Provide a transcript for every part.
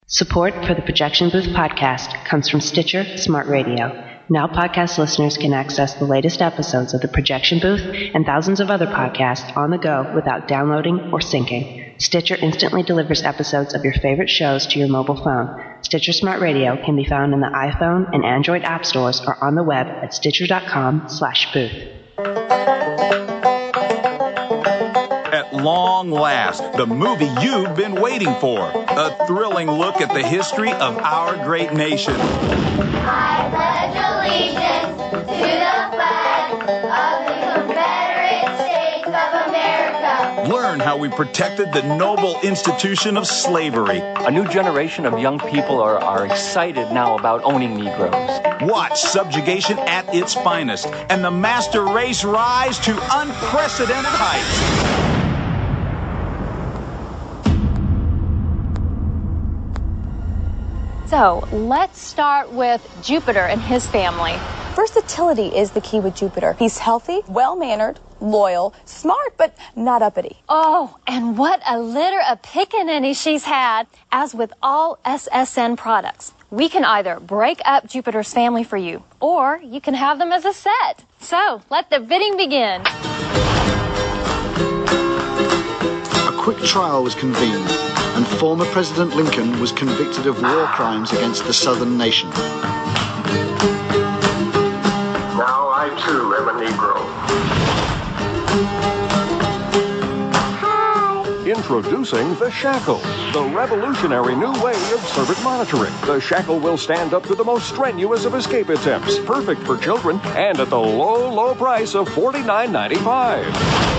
Support for the Projection Booth podcast comes from Stitcher Smart Radio. Now podcast listeners can access the latest episodes of the Projection Booth and thousands of other podcasts on the go without downloading or syncing. Stitcher instantly delivers episodes of your favorite shows to your mobile phone. Stitcher Smart Radio can be found in the iPhone and Android app stores or on the web at stitcher.com/booth. At long last, the movie you've been waiting for. A thrilling look at the history of our great nation. I pledge allegiance to the flag of the Confederate States of America. Learn how we protected the noble institution of slavery. A new generation of young people are excited now about owning Negroes. Watch subjugation at its finest and the master race rise to unprecedented heights. So let's start with Jupiter and his family. Versatility is the key with Jupiter. He's healthy, well-mannered, loyal, smart, but not uppity. Oh, and what a litter of pickaninny she's had. As with all SSN products, we can either break up Jupiter's family for you, or you can have them as a set. So let the bidding begin. A quick trial was convened, and former President Lincoln was convicted of war crimes against the Southern nation. Now I too am a Negro. Introducing the Shackle, the revolutionary new way of servant monitoring. The Shackle will stand up to the most strenuous of escape attempts, perfect for children, and at the low, low price of $49.95.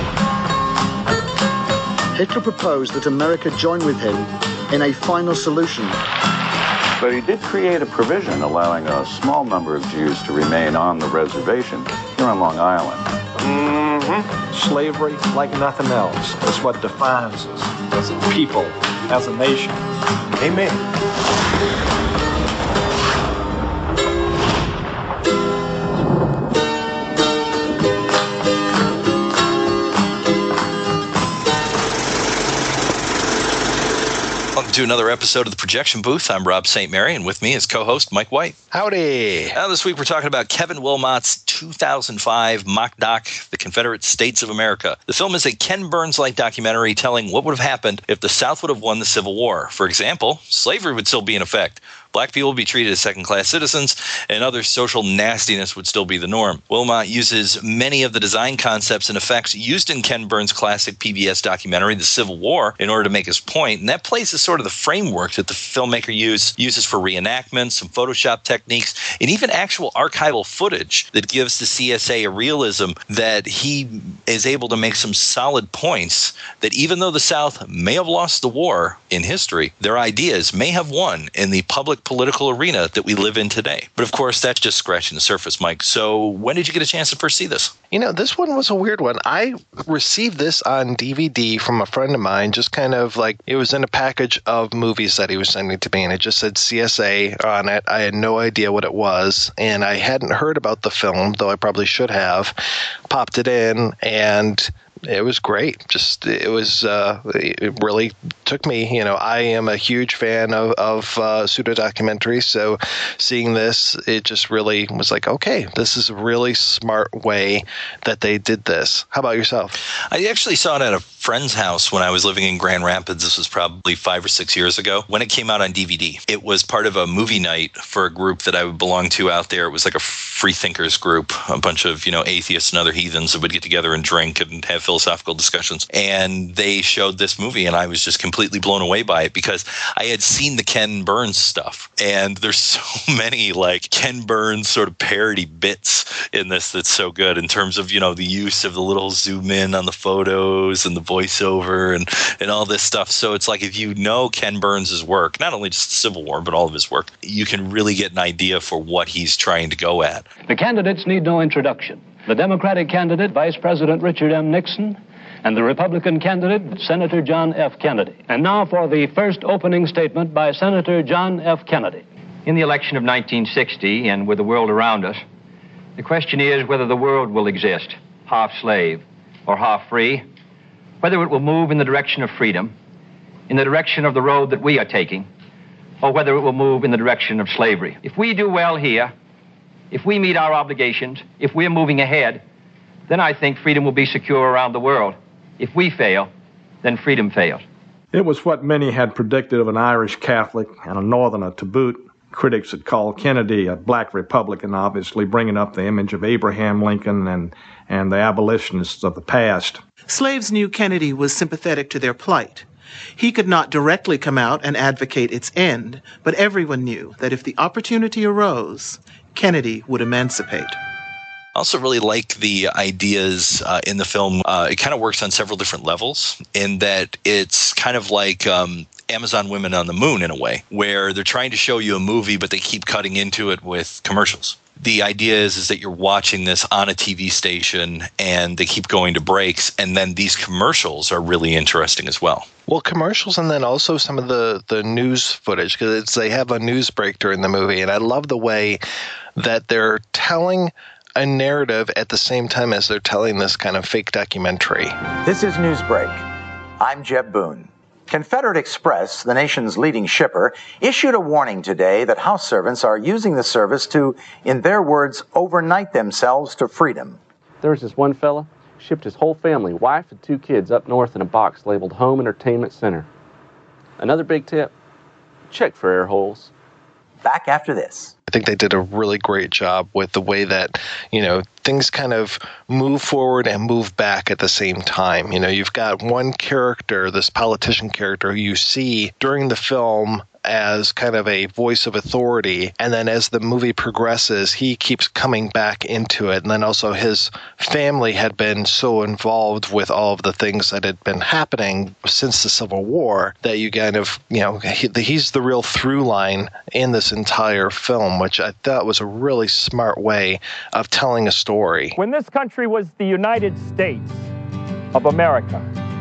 Hitler proposed that America join with him in a final solution. But he did create a provision allowing a small number of Jews to remain on the reservation here on Long Island. Slavery, like nothing else, is what defines us as a people, as a nation. Amen. Welcome to another episode of the Projection Booth. I'm Rob St. Mary, and with me is co-host Mike White. Howdy. Now, this week we're talking about Kevin Wilmot's 2005 mock doc, The Confederate States of America. The film is a Ken Burns-like documentary telling what would have happened if the South would have won the Civil War. For example, slavery would still be in effect. Black people would be treated as second-class citizens, and other social nastiness would still be the norm. Wilmot uses many of the design concepts and effects used in Ken Burns' classic PBS documentary, The Civil War, in order to make his point, and that plays as sort of the framework that the filmmaker uses for reenactments, some Photoshop techniques, and even actual archival footage that gives the CSA a realism that he is able to make some solid points that even though the South may have lost the war in history, their ideas may have won in the public political arena that we live in today. But of course, that's just scratching the surface, Mike. So when did you get a chance to first see this? You know, this one was a weird one. I received this on DVD from a friend of mine, just kind of like it was in a package of movies that he was sending to me, and it just said CSA on it. I had no idea what it was, and I hadn't heard about the film, though I probably should have. Popped it in, and it was great. It really took me. You know, I am a huge fan of pseudo documentaries, so seeing this, it just really was like, okay, this is a really smart way that they did this. How about yourself? I actually saw it at a friend's house when I was living in Grand Rapids. This was probably 5 or 6 years ago when it came out on DVD. It was part of a movie night for a group that I would belong to out there. It was like a free thinkers group, a bunch of, atheists and other heathens that would get together and drink and have philosophical discussions. And they showed this movie, and I was just completely blown away by it because I had seen the Ken Burns stuff. And there's so many like Ken Burns sort of parody bits in this that's so good in terms of, the use of the little zoom in on the photos and the voiceover and all this stuff. So it's like if you know Ken Burns' work, not only just the Civil War, but all of his work, you can really get an idea for what he's trying to go at. The candidates need no introduction. The Democratic candidate, Vice President Richard M. Nixon, and the Republican candidate, Senator John F. Kennedy. And now for the first opening statement by Senator John F. Kennedy. In the election of 1960, and with the world around us, the question is whether the world will exist, half slave or half free, whether it will move in the direction of freedom, in the direction of the road that we are taking, or whether it will move in the direction of slavery. If we do well here, if we meet our obligations, if we're moving ahead, then I think freedom will be secure around the world. If we fail, then freedom fails. It was what many had predicted of an Irish Catholic and a Northerner to boot. Critics had called Kennedy a black Republican, obviously bringing up the image of Abraham Lincoln and the abolitionists of the past. Slaves knew Kennedy was sympathetic to their plight. He could not directly come out and advocate its end, but everyone knew that if the opportunity arose, Kennedy would emancipate. I also really like the ideas in the film. It kind of works on several different levels in that it's kind of like Amazon Women on the Moon in a way, where they're trying to show you a movie, but they keep cutting into it with commercials. The idea is that you're watching this on a TV station and they keep going to breaks, and then these commercials are really interesting as well. Well, commercials and then also some of the news footage, because they have a news break during the movie, and I love the way that they're telling a narrative at the same time as they're telling this kind of fake documentary. This is Newsbreak. I'm Jeb Boone. Confederate Express, the nation's leading shipper, issued a warning today that house servants are using the service to, in their words, overnight themselves to freedom. There was this one fella, shipped his whole family, wife and 2 kids, up north in a box labeled Home Entertainment Center. Another big tip, check for air holes. Back after this. I think they did a really great job with the way that, things kind of move forward and move back at the same time. You've got one character, this politician character, who you see during the film as kind of a voice of authority, and then as the movie progresses, he keeps coming back into it. And then also his family had been so involved with all of the things that had been happening since the Civil War that you kind of, he's the real through line in this entire film, which I thought was a really smart way of telling a story. When this country was the United States of America,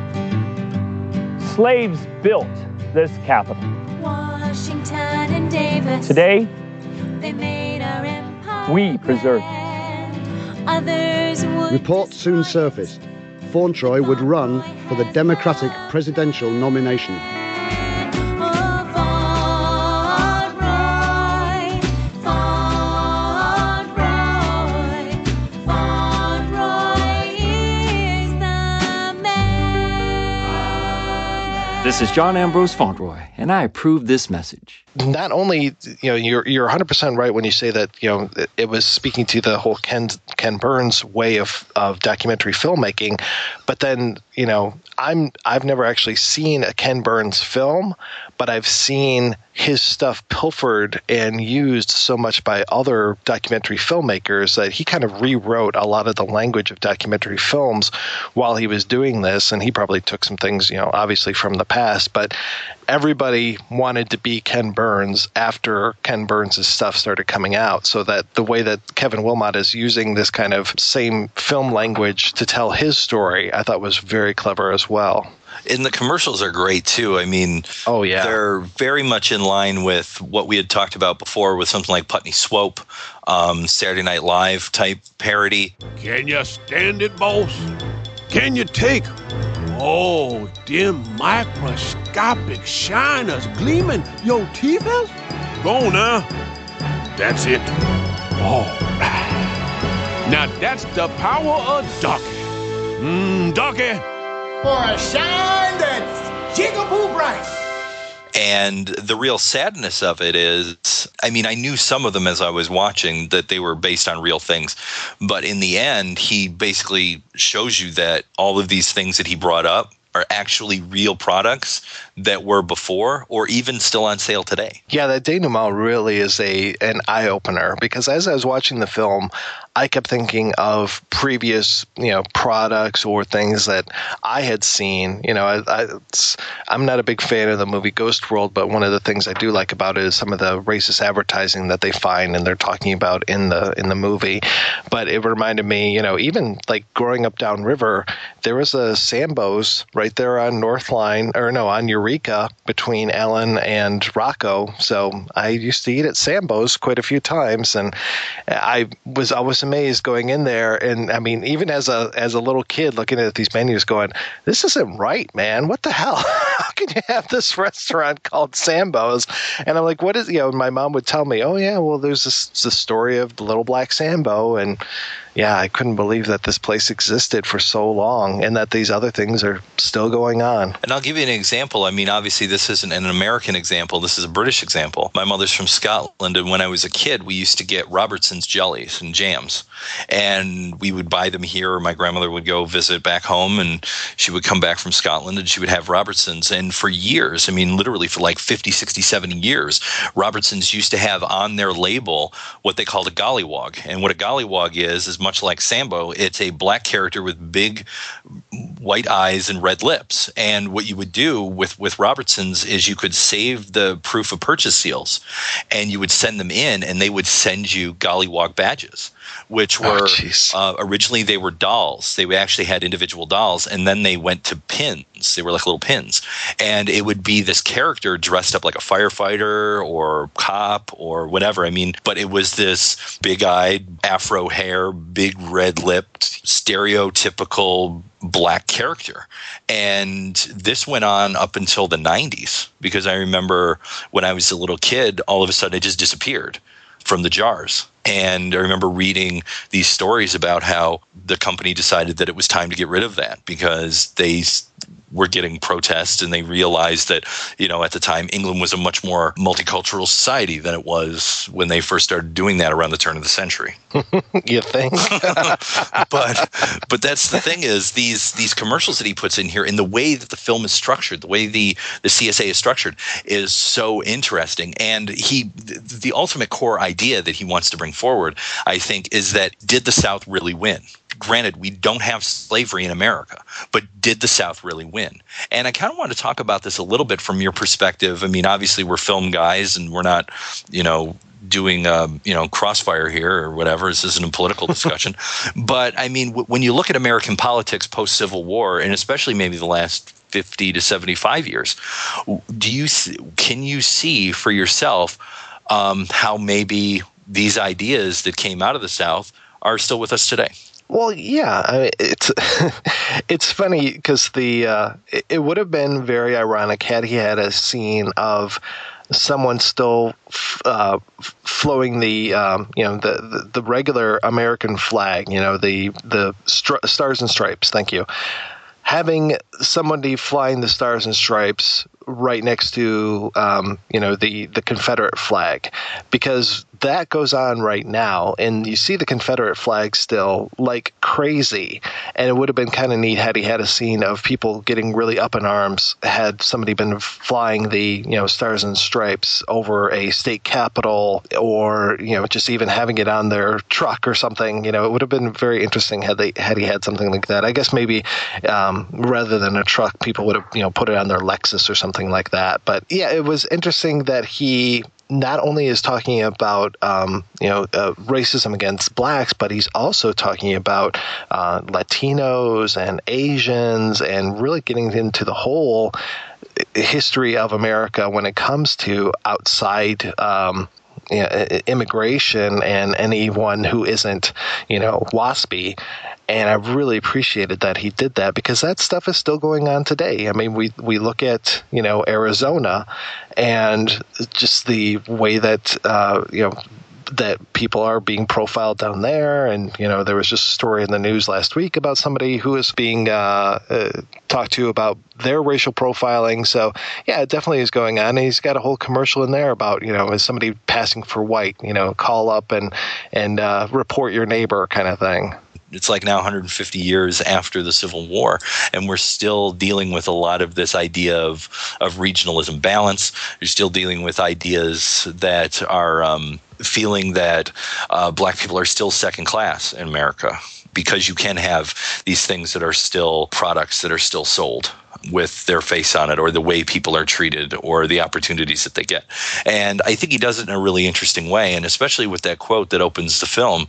slaves built this capital. Washington and Davis. Today, they made our empire. We preserve it. Others would. Reports soon surfaced. Fauntroy would run for the Democratic presidential nomination. This is John Ambrose Fauntleroy, and I approve this message. Not only, you're 100% right when you say that, it was speaking to the whole Ken Burns way of documentary filmmaking, but then, I've never actually seen a Ken Burns film, but I've seen his stuff pilfered and used so much by other documentary filmmakers that he kind of rewrote a lot of the language of documentary films while he was doing this, and he probably took some things, obviously from the past, but everybody wanted to be Ken Burns after Ken Burns' stuff started coming out, so that the way that Kevin Willmott is using this kind of same film language to tell his story, I thought was very clever as well. And the commercials are great, too. I mean, oh yeah, they're very much in line with what we had talked about before with something like Putney Swope, Saturday Night Live type parody. Can you stand it, boss? Can you take dim microscopic shiners gleaming your teeth is? Go on now. That's it. All right. Now that's the power of Ducky. Ducky. For a shine that's jigaboo bright. And the real sadness of it is, I knew some of them as I was watching that they were based on real things. But in the end, he basically shows you that all of these things that he brought up are actually real products that were before or even still on sale today. Yeah, that denouement really is an eye-opener, because as I was watching the film, I kept thinking of previous, products or things that I had seen. I'm not a big fan of the movie Ghost World, but one of the things I do like about it is some of the racist advertising that they find and they're talking about in the movie. But it reminded me, even like growing up downriver, there was a Sambo's right there on on Eureka between Allen and Rocco. So I used to eat at Sambo's quite a few times, and I was always amazed going in there, and I mean, even as a little kid looking at these menus, going, "This isn't right, man. What the hell? How can you have this restaurant called Sambo's?" And I'm like, "What is?" My mom would tell me, "Oh yeah, well, there's this story of the Little Black Sambo," and yeah, I couldn't believe that this place existed for so long and that these other things are still going on. And I'll give you an example. I mean, obviously, this isn't an American example. This is a British example. My mother's from Scotland, and when I was a kid, we used to get Robertson's jellies and jams. And we would buy them here. My grandmother would go visit back home, and she would come back from Scotland, and she would have Robertson's. And for years, I mean, literally for like 50, 60, 70 years, Robertson's used to have on their label what they called a gollywog. And what a gollywog is much like Sambo. It's a black character with big white eyes and red lips. And what you would do with Robertson's is you could save the proof of purchase seals, and you would send them in, and they would send you gollywog badges, which were originally they were dolls. They actually had individual dolls, and then they went to pins. They were like little pins, and it would be this character dressed up like a firefighter or cop or whatever. I mean, but it was this big-eyed, afro hair, big red-lipped, stereotypical black character. And this went on up until the 90s, because I remember when I was a little kid, all of a sudden it just disappeared from the jars. And I remember reading these stories about how the company decided that it was time to get rid of that because they were getting protests, and they realized that, at the time, England was a much more multicultural society than it was when they first started doing that around the turn of the century. You think? But that's the thing, is these commercials that he puts in here, and the way that the film is structured, the way the CSA is structured, is so interesting. And the ultimate core idea that he wants to bring forward, I think, is that did the South really win? Granted, we don't have slavery in America, but did the South really win? And I kind of want to talk about this a little bit from your perspective. I mean, obviously, we're film guys, and we're not, doing crossfire here or whatever. This isn't a political discussion. But I mean, when you look at American politics post-Civil War, and especially maybe the last 50 to 75 years, can you see for yourself how maybe these ideas that came out of the South are still with us today? Well, yeah, I mean, it's funny because it would have been very ironic had he had a scene of someone still flowing the the regular American flag, the stars and stripes. Thank you. Having somebody flying the stars and stripes right next to the Confederate flag, because that goes on right now, and you see the Confederate flag still like crazy. And it would have been kind of neat had he had a scene of people getting really up in arms had somebody been flying the stars and stripes over a state capitol, or just even having it on their truck or something. It would have been very interesting had he had something like that. I guess maybe rather than a truck, people would have put it on their Lexus or something like that. But yeah, it was interesting that he not only is talking about racism against blacks, but he's also talking about Latinos and Asians, and really getting into the whole history of America when it comes to outside immigration and anyone who isn't WASPy. And I really appreciated that he did that, because that stuff is still going on today. I mean, we look at, Arizona, and just the way that, that people are being profiled down there. And, there was just a story in the news last week about somebody who is being talked to about their racial profiling. So, yeah, it definitely is going on. And he's got a whole commercial in there about, is somebody passing for white, call up and report your neighbor kind of thing. It's like now 150 years after the Civil War, and we're still dealing with a lot of this idea of regionalism balance. You're still dealing with ideas that are feeling that black people are still second class in America, because you can have these things that are still products that are still sold with their face on it, or the way people are treated, or the opportunities that they get. And I think he does it in a really interesting way, and especially with that quote that opens the film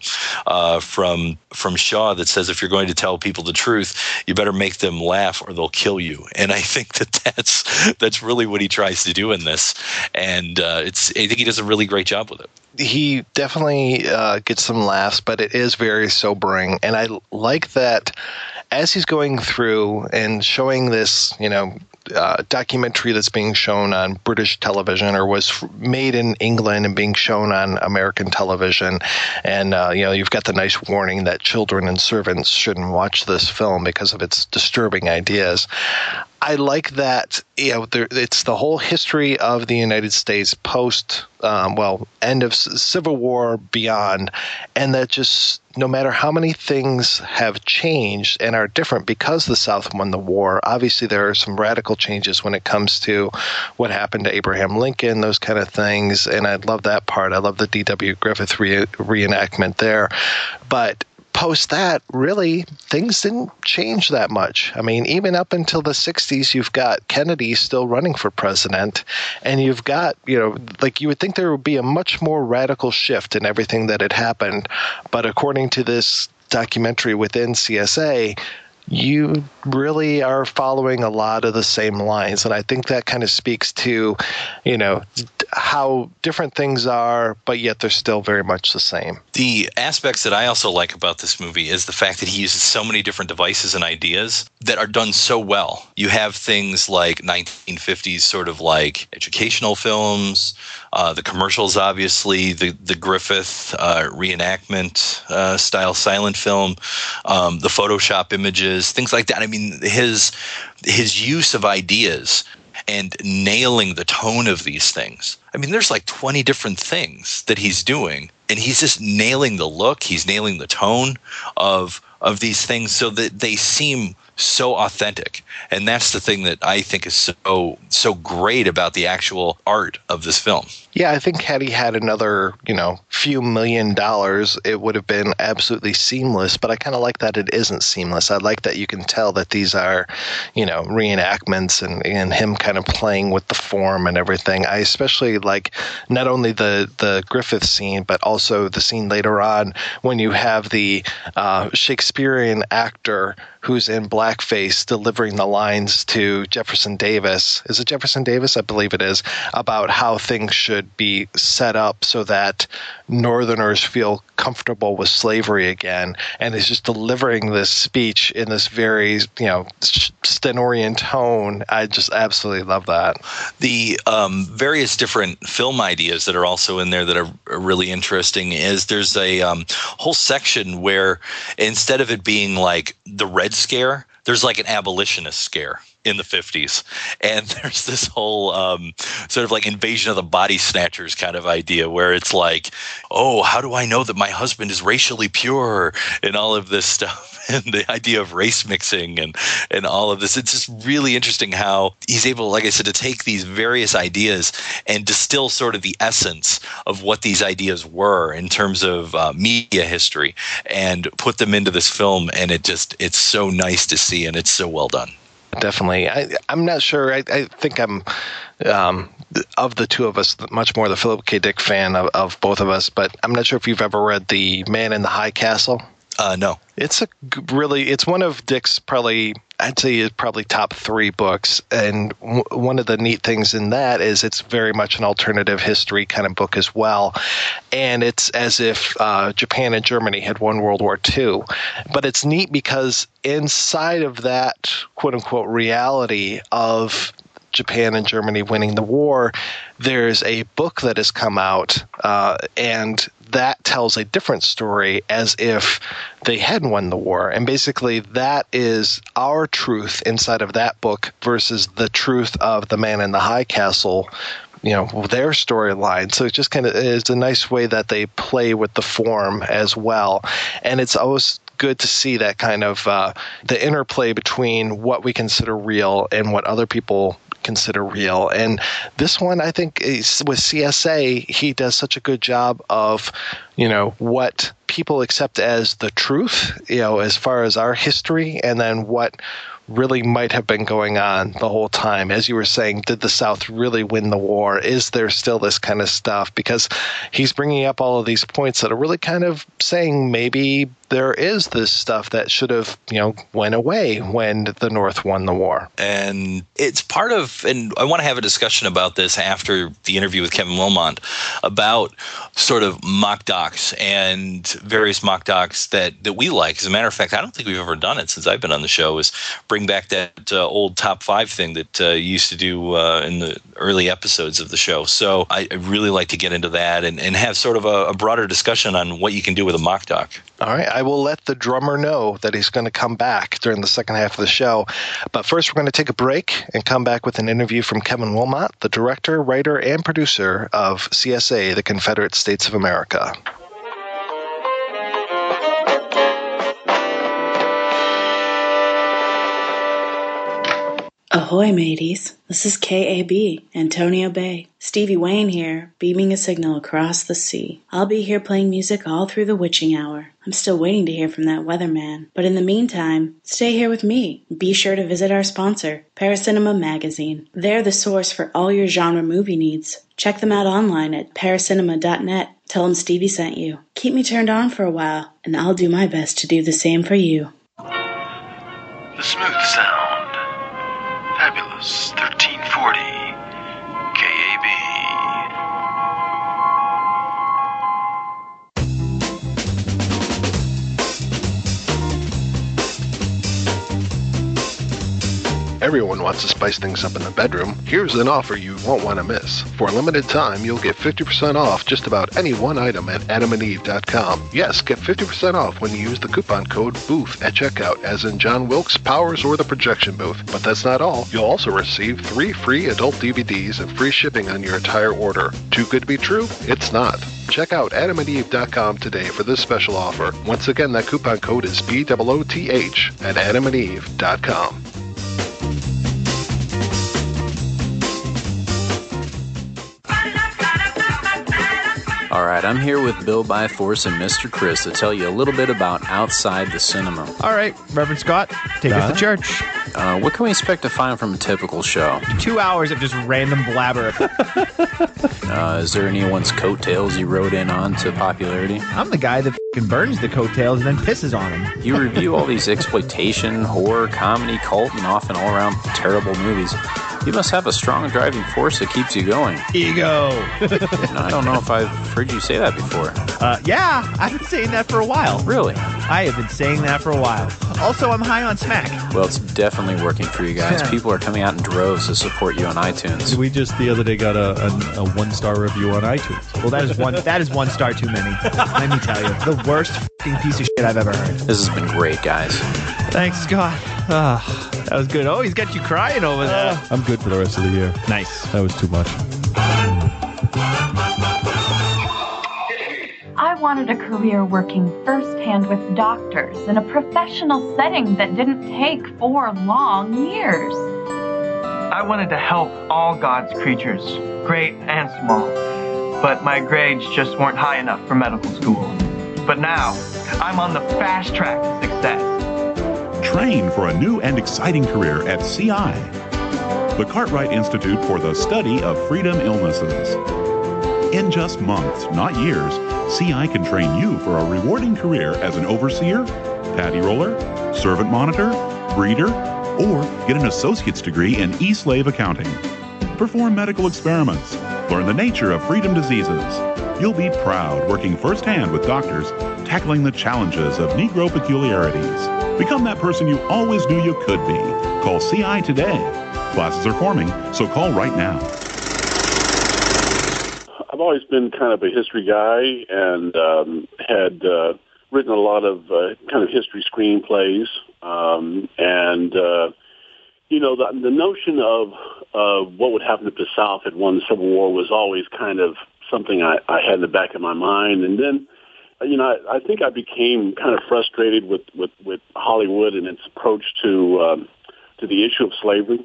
from Shaw that says, if you're going to tell people the truth, you better make them laugh or they'll kill you. And I think that's really what he tries to do in this. And I think he does a really great job with it. he definitely gets some laughs, but it is very sobering. And I like that as he's going through and showing this, documentary that's being shown on British television or was made in England and being shown on American television. And, you've got the nice warning that children and servants shouldn't watch this film because of its disturbing ideas. I like that, it's the whole history of the United States post, end of Civil War, beyond, and that just no matter how many things have changed and are different because the South won the war, obviously there are some radical changes when it comes to what happened to Abraham Lincoln, those kind of things, and I love that part. I love the D.W. Griffith reenactment there. But post that, really, things didn't change that much. I mean, even up until the 60s, you've got Kennedy still running for president, and you've got, you would think there would be a much more radical shift in everything that had happened. But according to this documentary within CSA, you really are following a lot of the same lines. And I think that kind of speaks to, how different things are, but yet they're still very much the same. The aspects that I also like about this movie is the fact that he uses so many different devices and ideas that are done so well. You have things like 1950s sort of like educational films, the commercials, obviously, the Griffith reenactment style silent film, the Photoshop images, things like that. I mean, his use of ideas and nailing the tone of these things. I mean, there's like 20 different things that he's doing, and he's just nailing the look. He's nailing the tone of these things so that they seem so authentic. And that's the thing that I think is so great about the actual art of this film. Yeah, I think had he had another, few $1 million, it would have been absolutely seamless. But I kind of like that it isn't seamless. I like that you can tell that these are, reenactments and him kind of playing with the form and everything. I especially like not only the Griffith scene, but also the scene later on when you have the Shakespearean actor who's in blackface delivering the lines to Jefferson Davis. Is it Jefferson Davis? I believe it is. About how things should be set up so that Northerners feel comfortable with slavery again. And he's just delivering this speech in this very, Stentorian tone. I just absolutely love that. The various different film ideas that are also in there that are really interesting is there's a whole section where instead of it being like the Red Scare, there's like an abolitionist scare in the 50s. And there's this whole sort of like invasion of the body snatchers kind of idea where it's like, oh, how do I know that my husband is racially pure and all of this stuff. And the idea of race mixing and all of this. It's just really interesting how he's able, like I said, to take these various ideas and distill sort of the essence of what these ideas were in terms of media history and put them into this film. And it's so nice to see, and it's so well done. Definitely. I'm not sure. I think I'm, of the two of us, much more the Philip K. Dick fan of both of us, but I'm not sure if you've ever read The Man in the High Castle. No. It's it's one of Dick's I'd say probably top 3 books. And one of the neat things in that is it's very much an alternative history kind of book as well. And it's as if Japan and Germany had won World War II. But it's neat because inside of that quote unquote reality of Japan and Germany winning the war, there's a book that has come out and that tells a different story as if they had won the war. And basically that is our truth inside of that book versus the truth of The Man in the High Castle, their storyline. So it just kind of is a nice way that they play with the form as well. And it's always good to see that kind of the interplay between what we consider real and what other people consider real. And this one, I think, with CSA, he does such a good job of, what people accept as the truth, as far as our history, and then what really might have been going on the whole time. As you were saying, did the South really win the war? Is there still this kind of stuff? Because he's bringing up all of these points that are really kind of saying maybe there is this stuff that should have, went away when the North won the war. And it's part of, and I want to have a discussion about this after the interview with Kevin Wilmot, about sort of mock docs and various mock docs that we like. As a matter of fact, I don't think we've ever done it since I've been on the show, is bring back that old top 5 thing that you used to do in the early episodes of the show. So I really like to get into that and have sort of a broader discussion on what you can do with a mock doc. All right, I will let the drummer know that he's going to come back during the second half of the show. But first, we're going to take a break and come back with an interview from Kevin Wilmot, the director, writer, and producer of CSA, the Confederate States of America. Ahoy, mateys. This is KAB, Antonio Bay. Stevie Wayne here, beaming a signal across the sea. I'll be here playing music all through the witching hour. I'm still waiting to hear from that weatherman. But in the meantime, stay here with me. Be sure to visit our sponsor, Paracinema Magazine. They're the source for all your genre movie needs. Check them out online at paracinema.net. Tell them Stevie sent you. Keep me turned on for a while, and I'll do my best to do the same for you. The smooth sound. Fabulous 1340 KAB. Everyone wants to spice things up in the bedroom. Here's an offer you won't want to miss. For a limited time, you'll get 50% off just about any one item at adamandeve.com. Yes, get 50% off when you use the coupon code BOOTH at checkout, as in John Wilkes, Powers, or the Projection Booth. But that's not all. You'll also receive 3 free adult DVDs and free shipping on your entire order. Too good to be true? It's not. Check out adamandeve.com today for this special offer. Once again, that coupon code is BOOTH at adamandeve.com. All right, I'm here with Bill Byforce and Mr. Chris to tell you a little bit about Outside the Cinema. All right, Reverend Scott, take us to church. What can we expect to find from a typical show? 2 hours of just random blabber. Is there anyone's coattails you rode in on to popularity? I'm the guy that f***ing burns the coattails and then pisses on them. You review all these exploitation, horror, comedy, cult, and often all-around terrible movies. You must have a strong driving force that keeps you going. Ego. I don't know if I've heard you say that before. Yeah, I've been saying that for a while. Really? I have been saying that for a while. Also, I'm high on smack. Well, it's definitely working for you guys. People are coming out in droves to support you on iTunes. We just the other day got a 1-star review on iTunes. Well, that is 1 star too many. Let me tell you, the worst f***ing piece of shit I've ever heard. This has been great, guys. Thanks, Scott. That was good. Oh, he's got you crying over there. I'm good for the rest of the year. Nice. That was too much. I wanted a career working firsthand with doctors in a professional setting that didn't take 4 long years. I wanted to help all God's creatures, great and small, but my grades just weren't high enough for medical school. But now, I'm on the fast track to success. Train for a new and exciting career at CI, the Cartwright Institute for the Study of Freedom Illnesses. In just months, not years, CI can train you for a rewarding career as an overseer, paddy roller, servant monitor, breeder, or get an associate's degree in e-slave accounting. Perform medical experiments, learn the nature of freedom diseases. You'll be proud working firsthand with doctors, tackling the challenges of Negro peculiarities. Become that person you always knew you could be. Call CI today. Classes are forming, so call right now. I've always been kind of a history guy and had written a lot of kind of history screenplays. The notion of what would happen if the South had won the Civil War was always kind of something I had in the back of my mind. And then, I think I became kind of frustrated with Hollywood and its approach to the issue of slavery,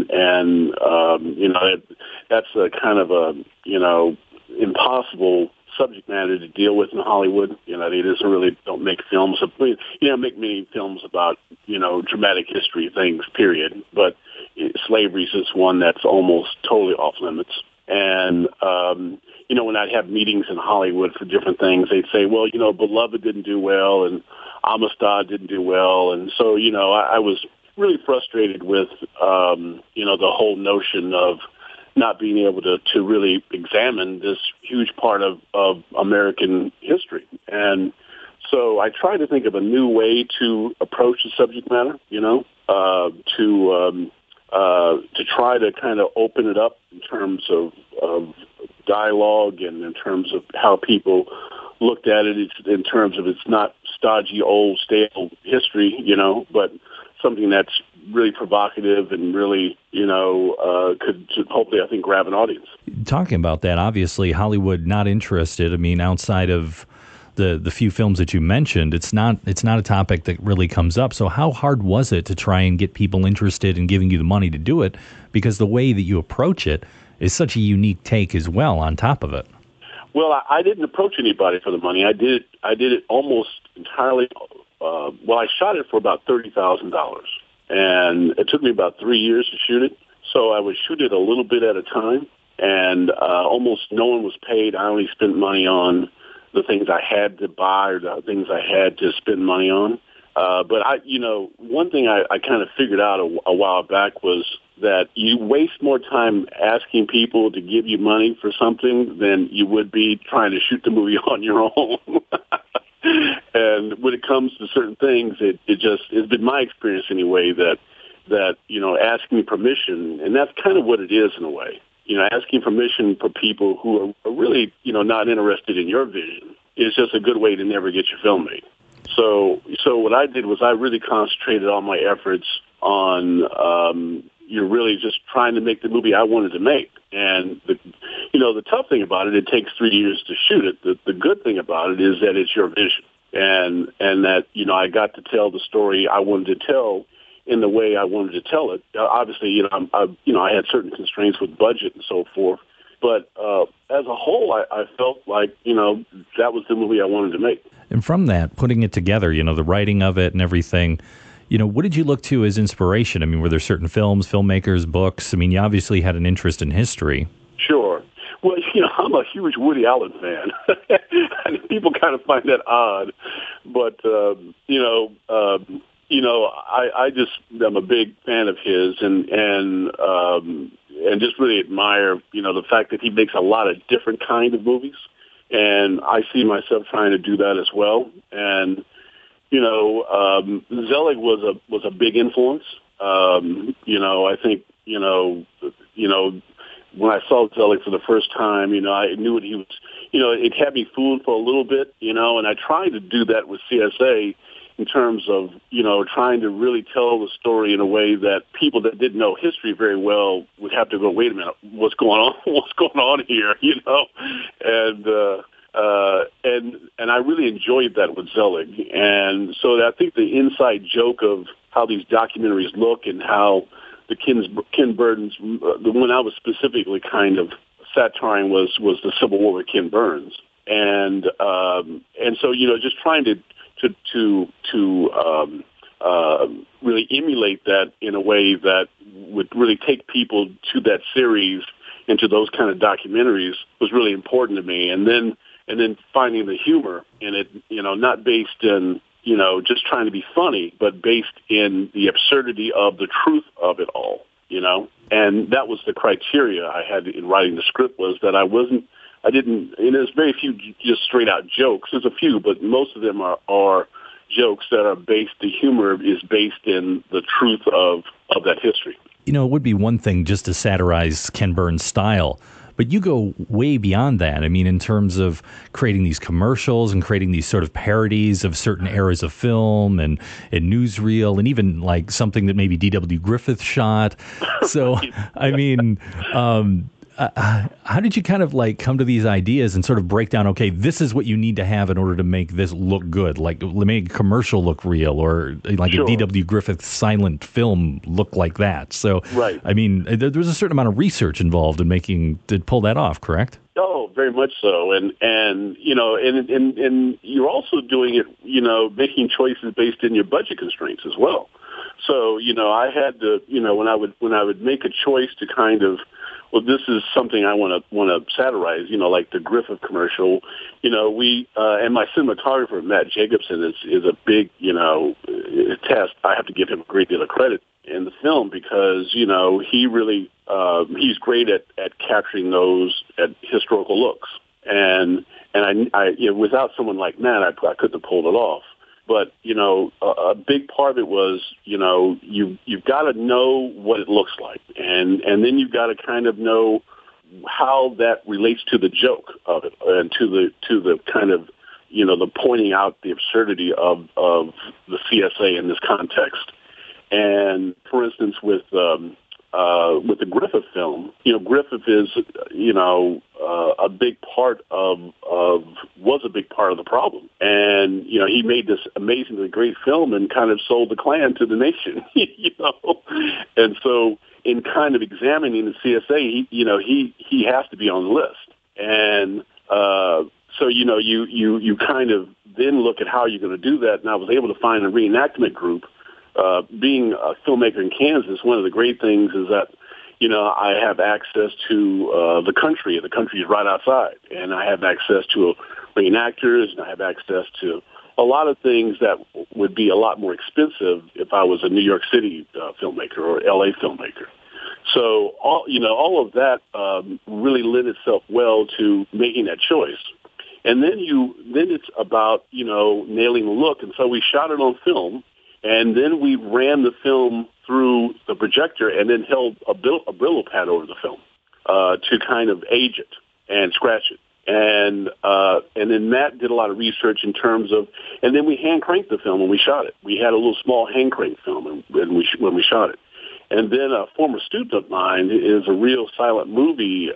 that's a kind of a, impossible subject matter to deal with in Hollywood. They don't make films. Make many films about, dramatic history things, period. But slavery is just one that's almost totally off limits. And, when I'd have meetings in Hollywood for different things, they'd say, well, Beloved didn't do well and Amistad didn't do well. And so, I was really frustrated with, the whole notion of not being able to really examine this huge part of American history. And so I tried to think of a new way to approach the subject matter, to try to kind of open it up in terms of dialogue and in terms of how people looked at it, in terms of it's not stodgy, old, stale history, but something that's really provocative and really, could hopefully, I think, grab an audience. Talking about that, obviously, Hollywood not interested. I mean, outside of the few films that you mentioned, it's not a topic that really comes up. So how hard was it to try and get people interested in giving you the money to do it? Because the way that you approach it is such a unique take as well on top of it. Well, I didn't approach anybody for the money. I did it almost entirely. I shot it for about $30,000, and it took me about 3 years to shoot it. So I would shoot it a little bit at a time, and almost no one was paid. I only spent money on the things I had to buy or the things I had to spend money on. But one thing I kind of figured out a while back was that you waste more time asking people to give you money for something than you would be trying to shoot the movie on your own. And when it comes to certain things, it's been my experience anyway that asking permission, and that's kind of what it is in a way. Asking permission for people who are really, not interested in your vision is just a good way to never get your film made. So what I did was I really concentrated all my efforts on, really just trying to make the movie I wanted to make. And the tough thing about it takes 3 years to shoot it. The good thing about it is that it's your vision, and that I got to tell the story I wanted to tell in the way I wanted to tell it. Obviously, I had certain constraints with budget and so forth, but as a whole, I felt like that was the movie I wanted to make. And from that, putting it together, the writing of it and everything, what did you look to as inspiration? I mean, were there certain films, filmmakers, books? I mean, you obviously had an interest in history. Sure. Well, I'm a huge Woody Allen fan. And people kind of find that odd, but I'm a big fan of his, and just really admire, the fact that he makes a lot of different kind of movies, and I see myself trying to do that as well. And Zelig was a big influence. I think when I saw Zelig for the first time, I knew what he was. It had me fooled for a little bit, and I tried to do that with CSA. In terms of, trying to really tell the story in a way that people that didn't know history very well would have to go, wait a minute, what's going on? What's going on here? And I really enjoyed that with Zelig. And so I think the inside joke of how these documentaries look and how the Ken Burns, the one I was specifically kind of satiring was the Civil War with Ken Burns. And so, just trying to really emulate that in a way that would really take people to that series and to those kind of documentaries was really important to me. And then finding the humor in it, not based in, just trying to be funny, but based in the absurdity of the truth of it all, And that was the criteria I had in writing the script, was that there's very few just straight out jokes. There's a few, but most of them are jokes that are the humor is based in the truth of that history. It would be one thing just to satirize Ken Burns' style, but you go way beyond that. I mean, in terms of creating these commercials and creating these sort of parodies of certain eras of film and newsreel, and even like something that maybe D.W. Griffith shot. So, I mean, how did you kind of come to these ideas and sort of break down, okay, this is what you need to have in order to make this look good, like make a commercial look real, or like Sure. a D.W. Griffith silent film look like that. So, right. I mean, there was a certain amount of research involved in to pull that off, correct? Oh, very much so, and you know, and you're also doing it, you know, making choices based in your budget constraints as well. So, you know, I had to, you know, when I would make a choice to kind of, well, this is something I want to satirize, you know, like the Griffith commercial. You know, and my cinematographer Matt Jacobson is a big, you know, test. I have to give him a great deal of credit in the film because, you know, he really he's great at capturing those at historical looks, and I you know, without someone like Matt, I couldn't have pulled it off. But, you know, a big part of it was, you know, you've got to know what it looks like, and then you've got to kind of know how that relates to the joke of it and to the kind of, you know, the pointing out the absurdity of the CSA in this context. And for instance, with the Griffith film, you know, Griffith is, you know, a big part was a big part of the problem. And, you know, he made this amazingly great film and kind of sold the Klan to the nation, you know. And so in kind of examining the CSA, he has to be on the list. And so, you know, you kind of then look at how you're going to do that. And I was able to find a reenactment group. Being a filmmaker in Kansas, one of the great things is that, you know, I have access to the country. The country is right outside, and I have access to reenactors, and I have access to a lot of things that would be a lot more expensive if I was a New York City filmmaker or LA filmmaker. So all of that really lent itself well to making that choice. And then it's about, you know, nailing the look. And so we shot it on film. And then we ran the film through the projector and then held a Brillo pad over the film to kind of age it and scratch it. And then Matt did a lot of research in terms of, and then we hand cranked the film when we shot it. We had a little small hand crank film when we shot it. And then a former student of mine is a real silent movie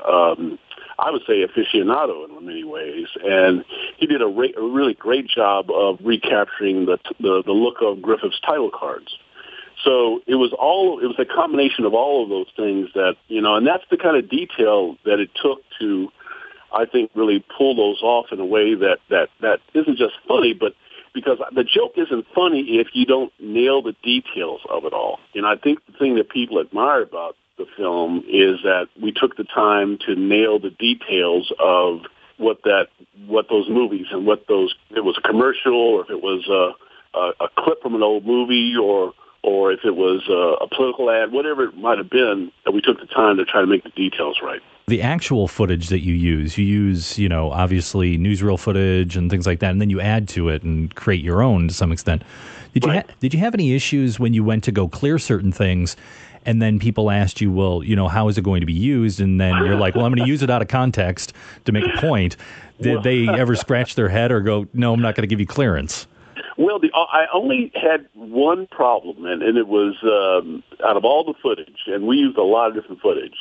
I would say aficionado in many ways, and he did a really great job of recapturing the look of Griffith's title cards. So it was a combination of all of those things that, you know, and that's the kind of detail that it took to, I think, really pull those off in a way that isn't just funny, but because the joke isn't funny if you don't nail the details of it all. And I think the thing that people admire about the film is that we took the time to nail the details of what those movies and if it was a commercial or if it was a clip from an old movie or if it was a political ad, whatever it might have been, that we took the time to try to make the details right. The actual footage that you use, you know, obviously newsreel footage and things like that, and then you add to it and create your own to some extent. Did you have any issues when you went to go clear certain things and then people asked you, well, you know, how is it going to be used? And then you're like, well, I'm going to use it out of context to make a point. Did they ever scratch their head or go, no, I'm not going to give you clearance? Well, I only had one problem, and it was out of all the footage, and we used a lot of different footage.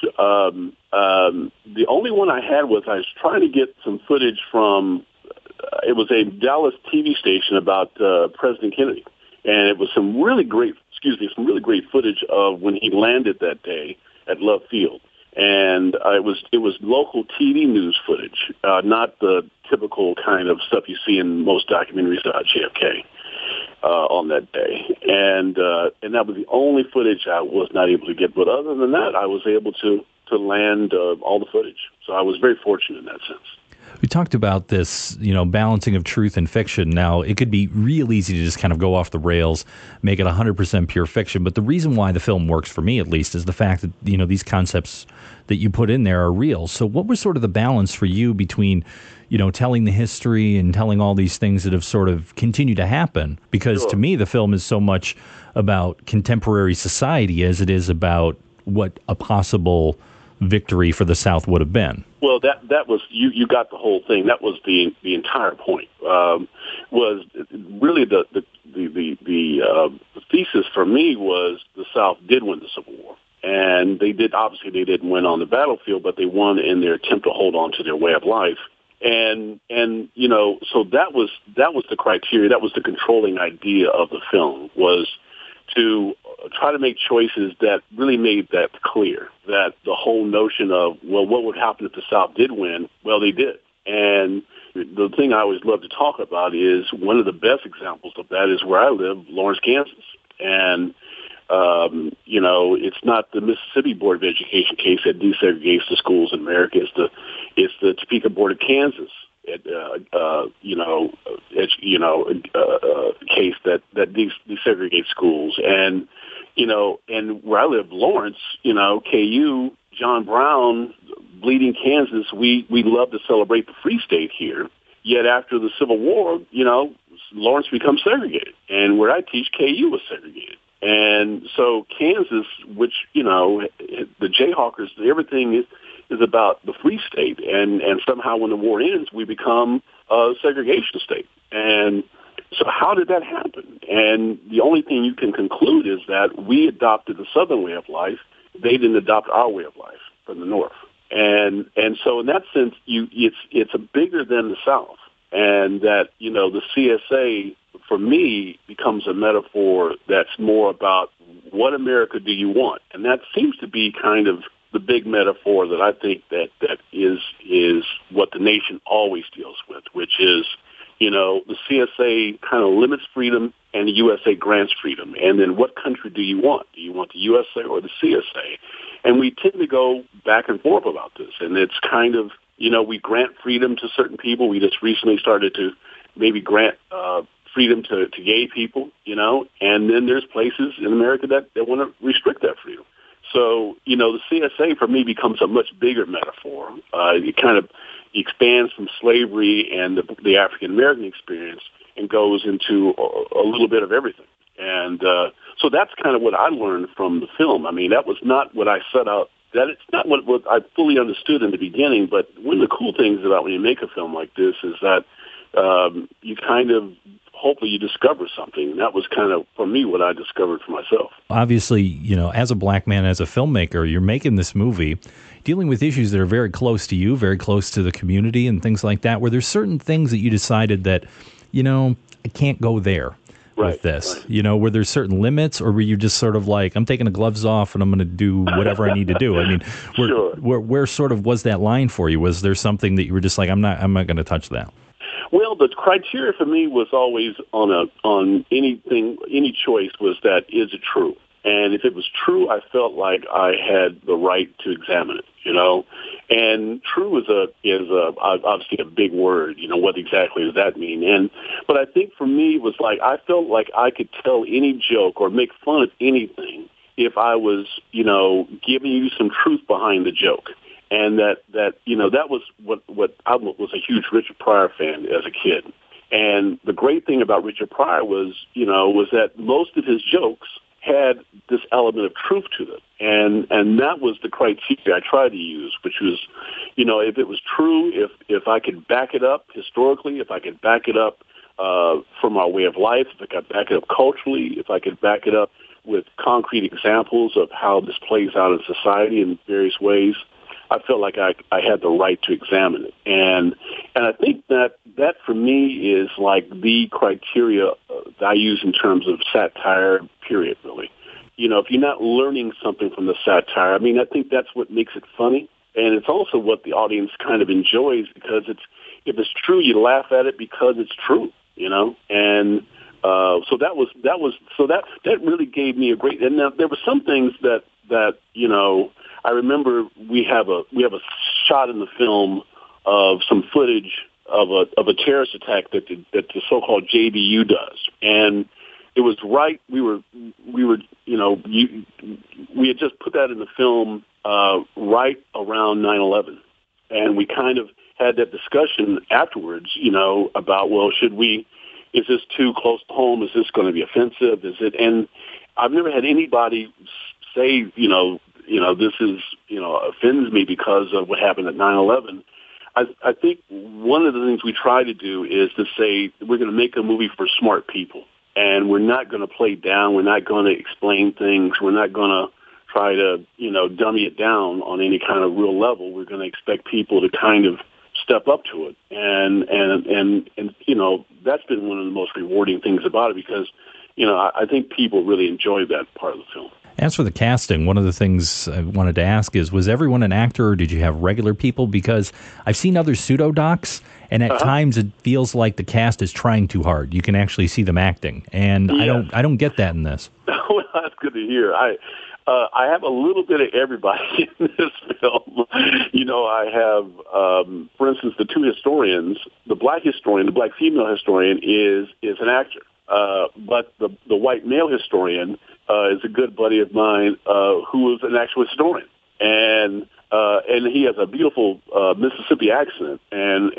The only one I had was I was trying to get some footage from, it was a Dallas TV station about President Kennedy, and it was some really great footage of when he landed that day at Love Field. And it was local TV news footage, not the typical kind of stuff you see in most documentaries about JFK on that day. And that was the only footage I was not able to get. But other than that, I was able to land all the footage. So I was very fortunate in that sense. We talked about this, you know, balancing of truth and fiction. Now, it could be real easy to just kind of go off the rails, make it 100% pure fiction. But the reason why the film works, for me at least, is the fact that, you know, these concepts that you put in there are real. So what was sort of the balance for you between, you know, telling the history and telling all these things that have sort of continued to happen? Because to me, the film is so much about contemporary society as it is about what a possible victory for the South would have been. Well, that was you got the whole thing. That was the entire point. Was really the thesis for me was the South did win the Civil War, and they didn't win on the battlefield, but they won in their attempt to hold on to their way of life. And you know, so that was the criteria. That was the controlling idea of the film, was to try to make choices that really made that clear, that the whole notion of, well, what would happen if the South did win? Well, they did. And the thing I always love to talk about is one of the best examples of that is where I live, Lawrence, Kansas. And, it's not the Mississippi Board of Education case that desegregates the schools in America. It's the Topeka Board of Kansas, case that desegregates schools. And, and where I live, Lawrence, KU, John Brown, Bleeding Kansas, we love to celebrate the Free State here. Yet after the Civil War, Lawrence becomes segregated. And where I teach, KU was segregated. And so Kansas, which, the Jayhawkers, everything is about the Free State. And somehow when the war ends, we become a segregation state. And so how did that happen? And the only thing you can conclude is that we adopted the Southern way of life. They didn't adopt our way of life from the North. And so in that sense, it's a bigger than the South. And that, the CSA, for me, becomes a metaphor that's more about what America do you want? And that seems to be kind of the big metaphor that I think that is what the nation always deals with, which is, the CSA kind of limits freedom and the USA grants freedom. And then what country do you want? Do you want the USA or the CSA? And we tend to go back and forth about this. And it's kind of, we grant freedom to certain people. We just recently started to maybe grant freedom to gay people, and then there's places in America that want to restrict that freedom. So, the CSA for me becomes a much bigger metaphor. It kind of expands from slavery and the African-American experience and goes into a little bit of everything. And so that's kind of what I learned from the film. I mean, that was not what I set out. That it's not what I fully understood in the beginning, but one of the cool things about when you make a film like this is that you kind of, hopefully you discover something. And that was kind of, for me, what I discovered for myself. Obviously, as a black man, as a filmmaker, you're making this movie, dealing with issues that are very close to you, very close to the community and things like that, where there's certain things that you decided that, I can't go there. With this, were there certain limits, or were you just sort of like, I'm taking the gloves off and I'm going to do whatever I need to do? I mean, where sort of was that line for you? Was there something that you were just like, I'm not going to touch that? Well, the criteria for me was always on anything, any choice was that, is it true? And if it was true, I felt like I had the right to examine it, And true is obviously a big word, what exactly does that mean? But I think for me it was like, I felt like I could tell any joke or make fun of anything if I was, giving you some truth behind the joke. And that was what I was a huge Richard Pryor fan as a kid. And the great thing about Richard Pryor was that most of his jokes had this element of truth to them. And that was the criteria I tried to use, which was, if it was true, if I could back it up historically, if I could back it up from our way of life, if I could back it up culturally, if I could back it up with concrete examples of how this plays out in society in various ways, I felt like I had the right to examine it. And I think that for me is like the criteria that I use in terms of satire, period, really. If you're not learning something from the satire, I mean, I think that's what makes it funny. And it's also what the audience kind of enjoys, because if it's true, you laugh at it because it's true, And so that really gave me a great. And now there were some things that I remember we have a shot in the film of some footage of a terrorist attack that the so-called JBU does, and it was right. We had just put that in the film right around 9/11, and we kind of had that discussion afterwards, about, well, is this too close to home? Is this going to be offensive? Is it? And I've never had anybody say, this is, offends me because of what happened at 9/11. I think one of the things we try to do is to say we're going to make a movie for smart people, and we're not going to play down. We're not going to explain things. We're not going to try to, dummy it down on any kind of real level. We're going to expect people to kind of step up to it. And that's been one of the most rewarding things about it, because I think people really enjoyed that part of the film. As for the casting, one of the things I wanted to ask is, was everyone an actor or did you have regular people? Because I've seen other pseudo-docs, and at times it feels like the cast is trying too hard. You can actually see them acting, and I don't get that in this. Well, that's good to hear. I have a little bit of everybody in this film. I have, for instance, the two historians. The black historian, the black female historian, is an actor. But the white male historian is a good buddy of mine who is an actual historian, and he has a beautiful Mississippi accent, and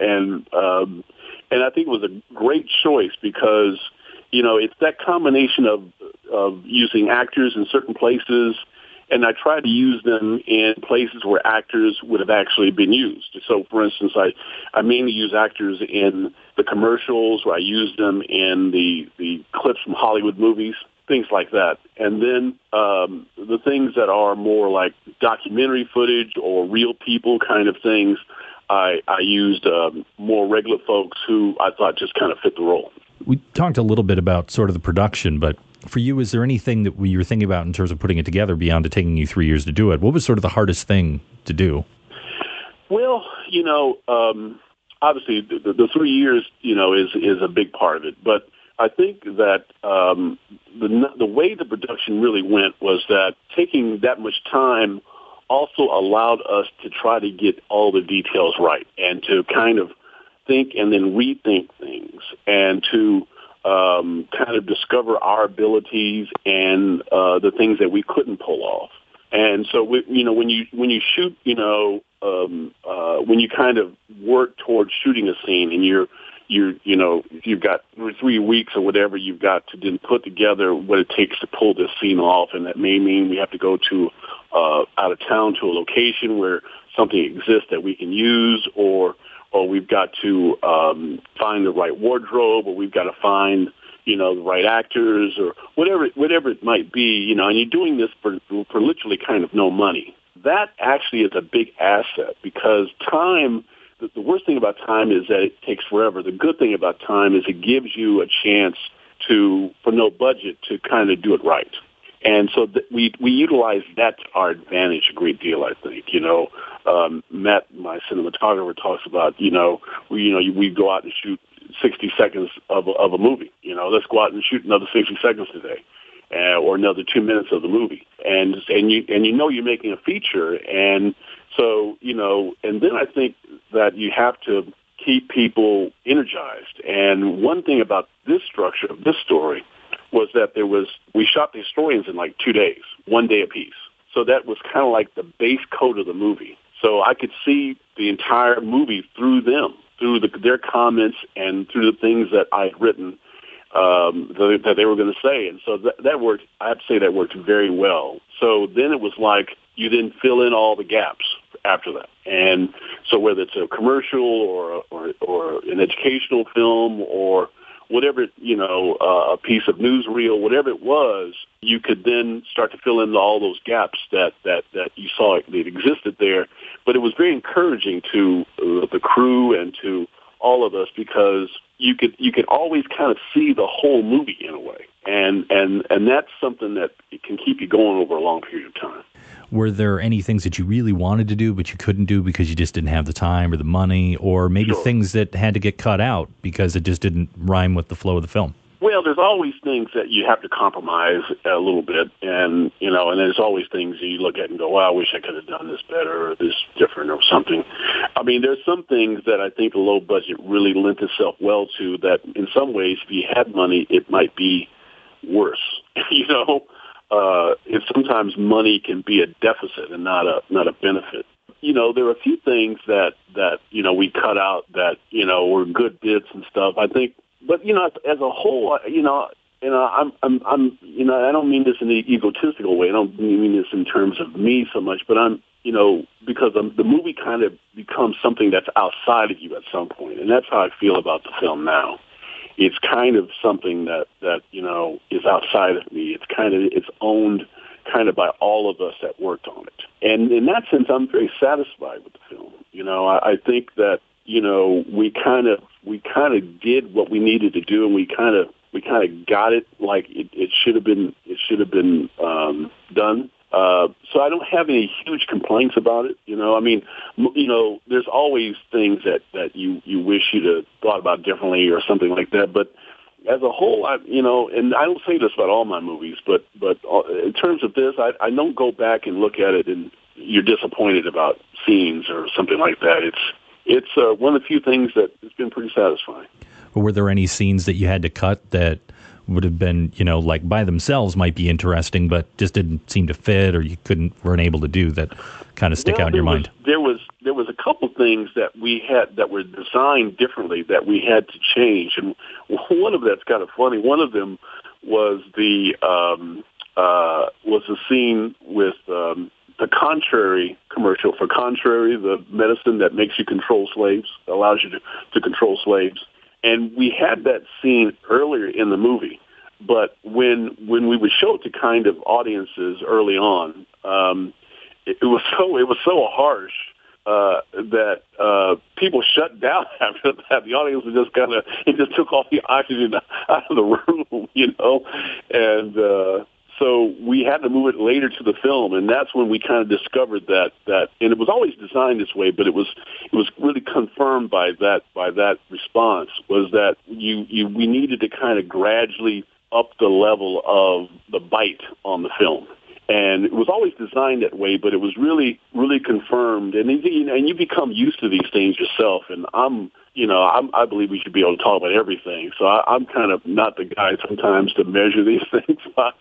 I think it was a great choice because it's that combination of using actors in certain places, and I try to use them in places where actors would have actually been used. So, for instance, I mainly use actors in the commercials, where I use them in the clips from Hollywood movies, things like that. And then the things that are more like documentary footage or real people kind of things, I used more regular folks who I thought just kind of fit the role. We talked a little bit about sort of the production, but for you, is there anything that you were thinking about in terms of putting it together beyond it taking you 3 years to do it? What was sort of the hardest thing to do? Well, obviously the 3 years, is a big part of it. But I think that the way the production really went was that taking that much time also allowed us to try to get all the details right and to kind of think and then rethink things and to kind of discover our abilities and the things that we couldn't pull off. And so, when you shoot, when you kind of work towards shooting a scene and you've got 3 weeks or whatever you've got to then put together what it takes to pull this scene off, and that may mean we have to go to out of town to a location where something exists that we can use, or we've got to find the right wardrobe, or we've got to find, the right actors, or whatever it might be, and you're doing this for literally kind of no money. That actually is a big asset because time, the worst thing about time is that it takes forever. The good thing about time is it gives you a chance for no budget, to kind of do it right. And so we utilize that to our advantage a great deal, I think. Matt, my cinematographer, talks about, we go out and shoot 60 seconds of a movie. Let's go out and shoot another 60 seconds today, or another 2 minutes of the movie. And you're making a feature. And so, and then I think that you have to keep people energized. And one thing about this structure of this story was that we shot the historians in like 2 days, 1 day apiece. So that was kind of like the base coat of the movie. So I could see the entire movie through them, through their comments and through the things that I'd written that they were going to say. And so that worked. I have to say that worked very well. So then it was like you then fill in all the gaps after that. And so whether it's a commercial or an educational film or whatever, a piece of newsreel, whatever it was, you could then start to fill in all those gaps that you saw that existed there. But it was very encouraging to the crew and to all of us because you could always kind of see the whole movie in a way. And that's something that can keep you going over a long period of time. Were there any things that you really wanted to do but you couldn't do because you just didn't have the time or the money, or maybe things that had to get cut out because it just didn't rhyme with the flow of the film? Well, there's always things that you have to compromise a little bit, and and there's always things that you look at and go, "Well, I wish I could have done this better or this different or something." I mean, there's some things that I think the low budget really lent itself well to. That in some ways, if you had money, it might be worse. Sometimes money can be a deficit and not a benefit. There are a few things that we cut out that were good bits and stuff. I think, but as a whole, I'm I don't mean this in an egotistical way. I don't mean this in terms of me so much, but I'm because the movie kind of becomes something that's outside of you at some point, and that's how I feel about the film now. It's kind of something that is outside of me. It's owned kind of by all of us that worked on it. And in that sense, I'm very satisfied with the film. I think that, we kind of did what we needed to do, and we kind of kind of got it like it should have been. It should have been done. So I don't have any huge complaints about it. I mean, there's always things that you wish you'd have thought about differently or something like that. But as a whole, and I don't say this about all my movies, but in terms of this, I don't go back and look at it and you're disappointed about scenes or something like that. It's one of the few things that has been pretty satisfying. Were there any scenes that you had to cut that would have been, like by themselves might be interesting, but just didn't seem to fit, or you weren't able to do that kind of stick out in your mind? There was a couple things that we had that were designed differently that we had to change, and one of that's kind of funny. One of them was the scene with the Contrary commercial for Contrary, the medicine that makes you control slaves, allows you to control slaves. And we had that scene earlier in the movie, but when we would show it to kind of audiences early on, it was so harsh that people shut down after that. The audience was just it just took all the oxygen out of the room, and so we had to move it later to the film, and that's when we kind of discovered that, and it was always designed this way, but it was really confirmed by that response, was that we needed to kind of gradually up the level of the bite on the film. And it was always designed that way, but it was really, really confirmed. And you become used to these things yourself. And I believe we should be able to talk about everything. So I'm kind of not the guy sometimes to measure these things.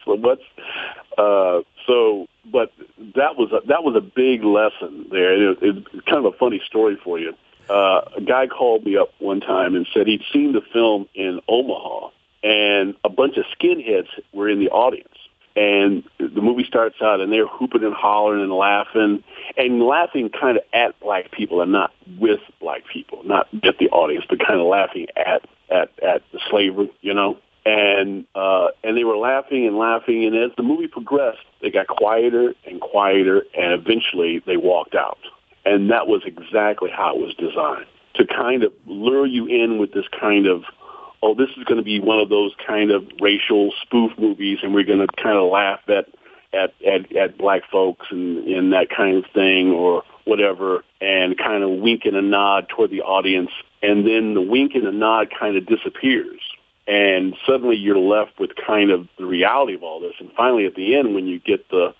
But that was a big lesson there. It's kind of a funny story for you. A guy called me up one time and said he'd seen the film in Omaha, and a bunch of skinheads were in the audience. And the movie starts out, and they're hooping and hollering and laughing kind of at black people and not with black people, not at the audience, but kind of laughing at the slavery, And they were laughing, and as the movie progressed, they got quieter and quieter, and eventually they walked out. And that was exactly how it was designed, to kind of lure you in with this kind of, oh, this is going to be one of those kind of racial spoof movies, and we're going to kind of laugh at black folks and that kind of thing or whatever, and kind of wink and a nod toward the audience, and then the wink and a nod kind of disappears, and suddenly you're left with kind of the reality of all this. And finally, at the end, when you get the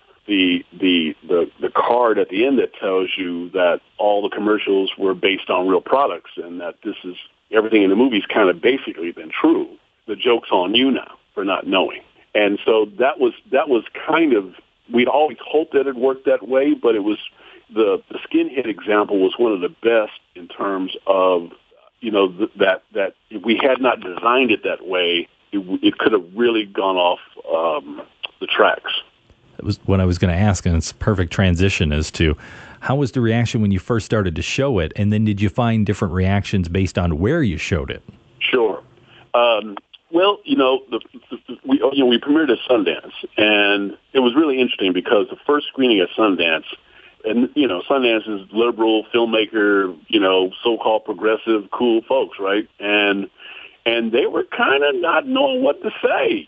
card at the end that tells you that all the commercials were based on real products and that this is everything in the movie's kind of basically been true, the joke's on you now for not knowing. And so that was kind of, we'd always hoped that it worked that way, but it was the skinhead example was one of the best in terms of, that if we had not designed it that way, it could have really gone off the tracks. That was what I was going to ask, and it's a perfect transition as to how was the reaction when you first started to show it, and then did you find different reactions based on where you showed it? Sure. Well, we premiered at Sundance, and it was really interesting because the first screening at Sundance, and Sundance is liberal filmmaker, so-called progressive, cool folks, right? And they were kind of not knowing what to say,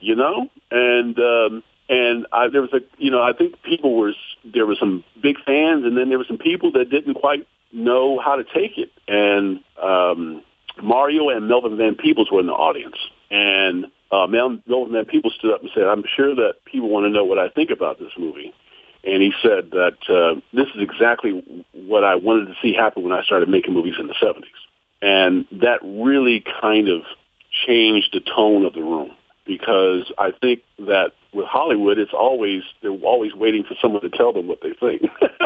And there was I think there were some big fans, and then there were some people that didn't quite know how to take it. And Mario and Melvin Van Peebles were in the audience, and Melvin Van Peebles stood up and said, "I'm sure that people want to know what I think about this movie." And he said that this is exactly what I wanted to see happen when I started making movies in the 70s. And that really kind of changed the tone of the room. Because I think that with Hollywood, they're always waiting for someone to tell them what they think,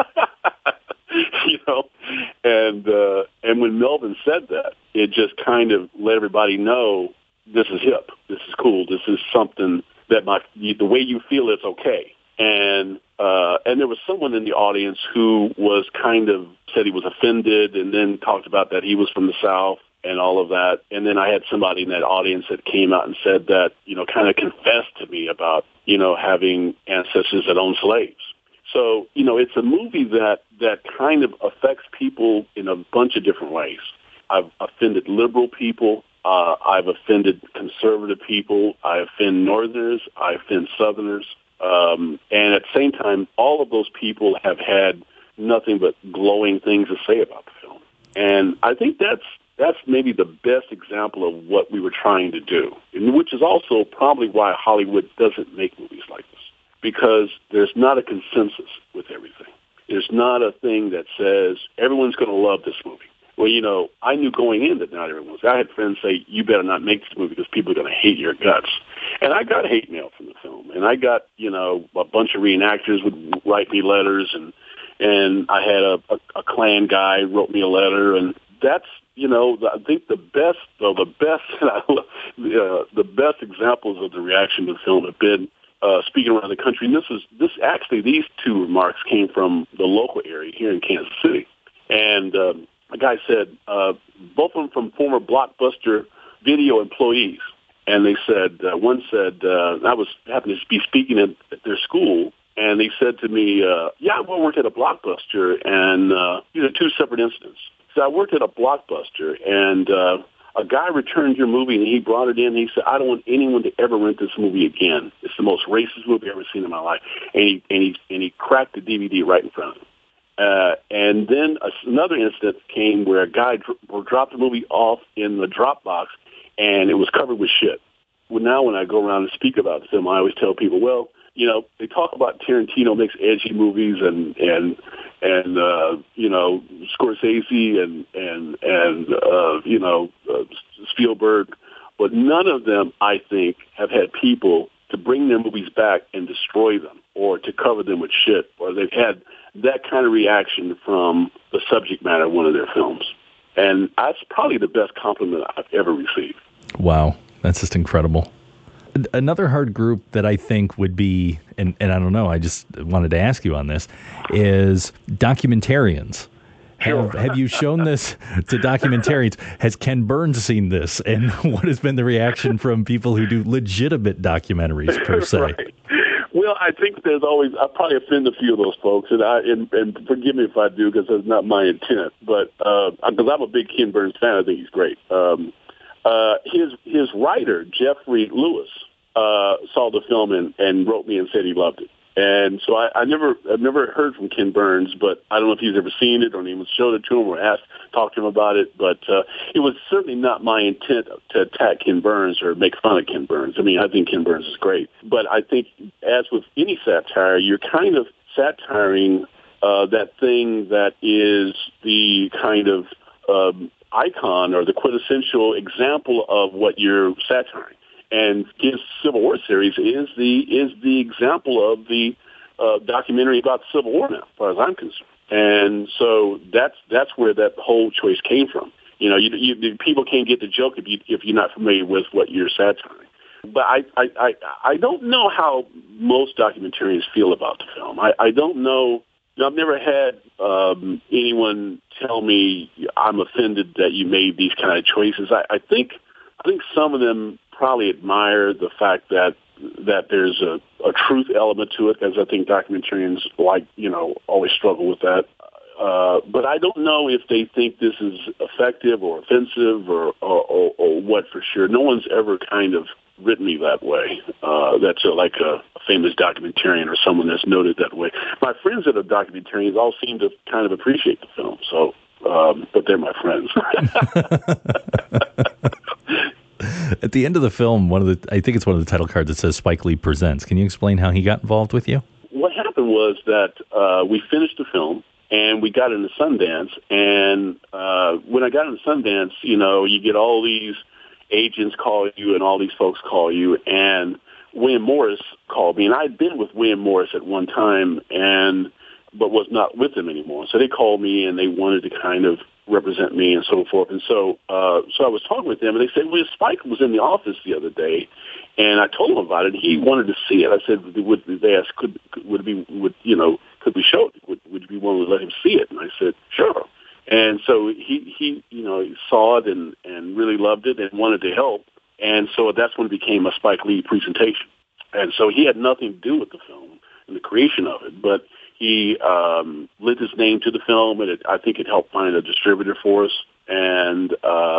And when Melvin said that, it just kind of let everybody know this is hip, this is cool, this is something that the way you feel it's okay. And there was someone in the audience who was kind of said he was offended, and then talked about that he was from the South and all of that. And then I had somebody in that audience that came out and said that, kind of confessed to me about, having ancestors that owned slaves. So, it's a movie that kind of affects people in a bunch of different ways. I've offended liberal people. I've offended conservative people. I offend Northerners. I offend Southerners. And at the same time, all of those people have had nothing but glowing things to say about the film. And I think that's maybe the best example of what we were trying to do, and which is also probably why Hollywood doesn't make movies like this, because there's not a consensus with everything. There's not a thing that says everyone's going to love this movie. Well, you know, I knew going in that not everyone was. I had friends say, you better not make this movie because people are going to hate your guts. And I got hate mail from the film. And I got, you know, a bunch of reenactors would write me letters. And I had a Klan guy wrote me a letter. And that's, you know, I think the best examples of the reaction to the film have been speaking around the country. And these two remarks came from the local area here in Kansas City. And a guy said, both of them from former Blockbuster Video employees. And they said, one said, I happened to be speaking at their school, and they said to me, yeah, I worked at a Blockbuster, and these are two separate incidents. So I worked at a Blockbuster, and a guy returned your movie, and he brought it in, and he said, I don't want anyone to ever rent this movie again. It's the most racist movie I've ever seen in my life. And he cracked the DVD right in front of him. And then another incident came where a guy dropped the movie off in the drop box, and it was covered with shit. Well, now when I go around and speak about the film, I always tell people, well, you know, they talk about Tarantino makes edgy movies and you know, Scorsese and you know, Spielberg, but none of them, I think, have had people to bring their movies back and destroy them or to cover them with shit, or they've had that kind of reaction from the subject matter of one of their films. And that's probably the best compliment I've ever received. Wow, that's just incredible. Another hard group that I think would be, and I don't know, I just wanted to ask you on this, is documentarians. Sure. Have you shown this to documentarians? Has Ken Burns seen this? And what has been the reaction from people who do legitimate documentaries, per se? Right. Well, I think there's always, I probably offend a few of those folks, and forgive me if I do, because that's not my intent. But because I'm a big Ken Burns fan, I think he's great. His writer, Jeffrey Lewis, saw the film and wrote me and said he loved it. And so I've never heard from Ken Burns, but I don't know if he's ever seen it or even showed it to him or talked to him about it. But it was certainly not my intent to attack Ken Burns or make fun of Ken Burns. I mean, I think Ken Burns is great. But I think, as with any satire, you're kind of satiring that thing that is the kind of icon or the quintessential example of what you're satiring. And his Civil War series is the example of the documentary about the Civil War now, as far as I'm concerned. And so that's where that whole choice came from. You know, you people can't get the joke if you're not familiar with what you're satiring. But I don't know how most documentarians feel about the film. I don't know. I've never had anyone tell me I'm offended that you made these kind of choices. I think some of them probably admire the fact that there's a truth element to it, because I think documentarians always struggle with that. But I don't know if they think this is effective or offensive or what for sure. No one's ever kind of written me that way. That's like a famous documentarian or someone that's noted that way. My friends that are documentarians all seem to kind of appreciate the film. So, but they're my friends. At the end of the film, I think it's one of the title cards that says Spike Lee Presents. Can you explain how he got involved with you? What happened was that we finished the film and we got into Sundance. And when I got into Sundance, you get all these agents call you and all these folks call you. And William Morris called me. And I'd been with William Morris at one time, but was not with him anymore. So they called me and they wanted to kind of represent me and so forth. And so I was talking with them, and they said, well, Spike was in the office the other day, and I told him about it. He wanted to see it. I said, they asked, could we show it? Would you be willing to let him see it? And I said, sure. And so he saw it and really loved it and wanted to help. And so that's when it became a Spike Lee presentation. And so he had nothing to do with the film and the creation of it, but he lent his name to the film, and I think it helped find a distributor for us. And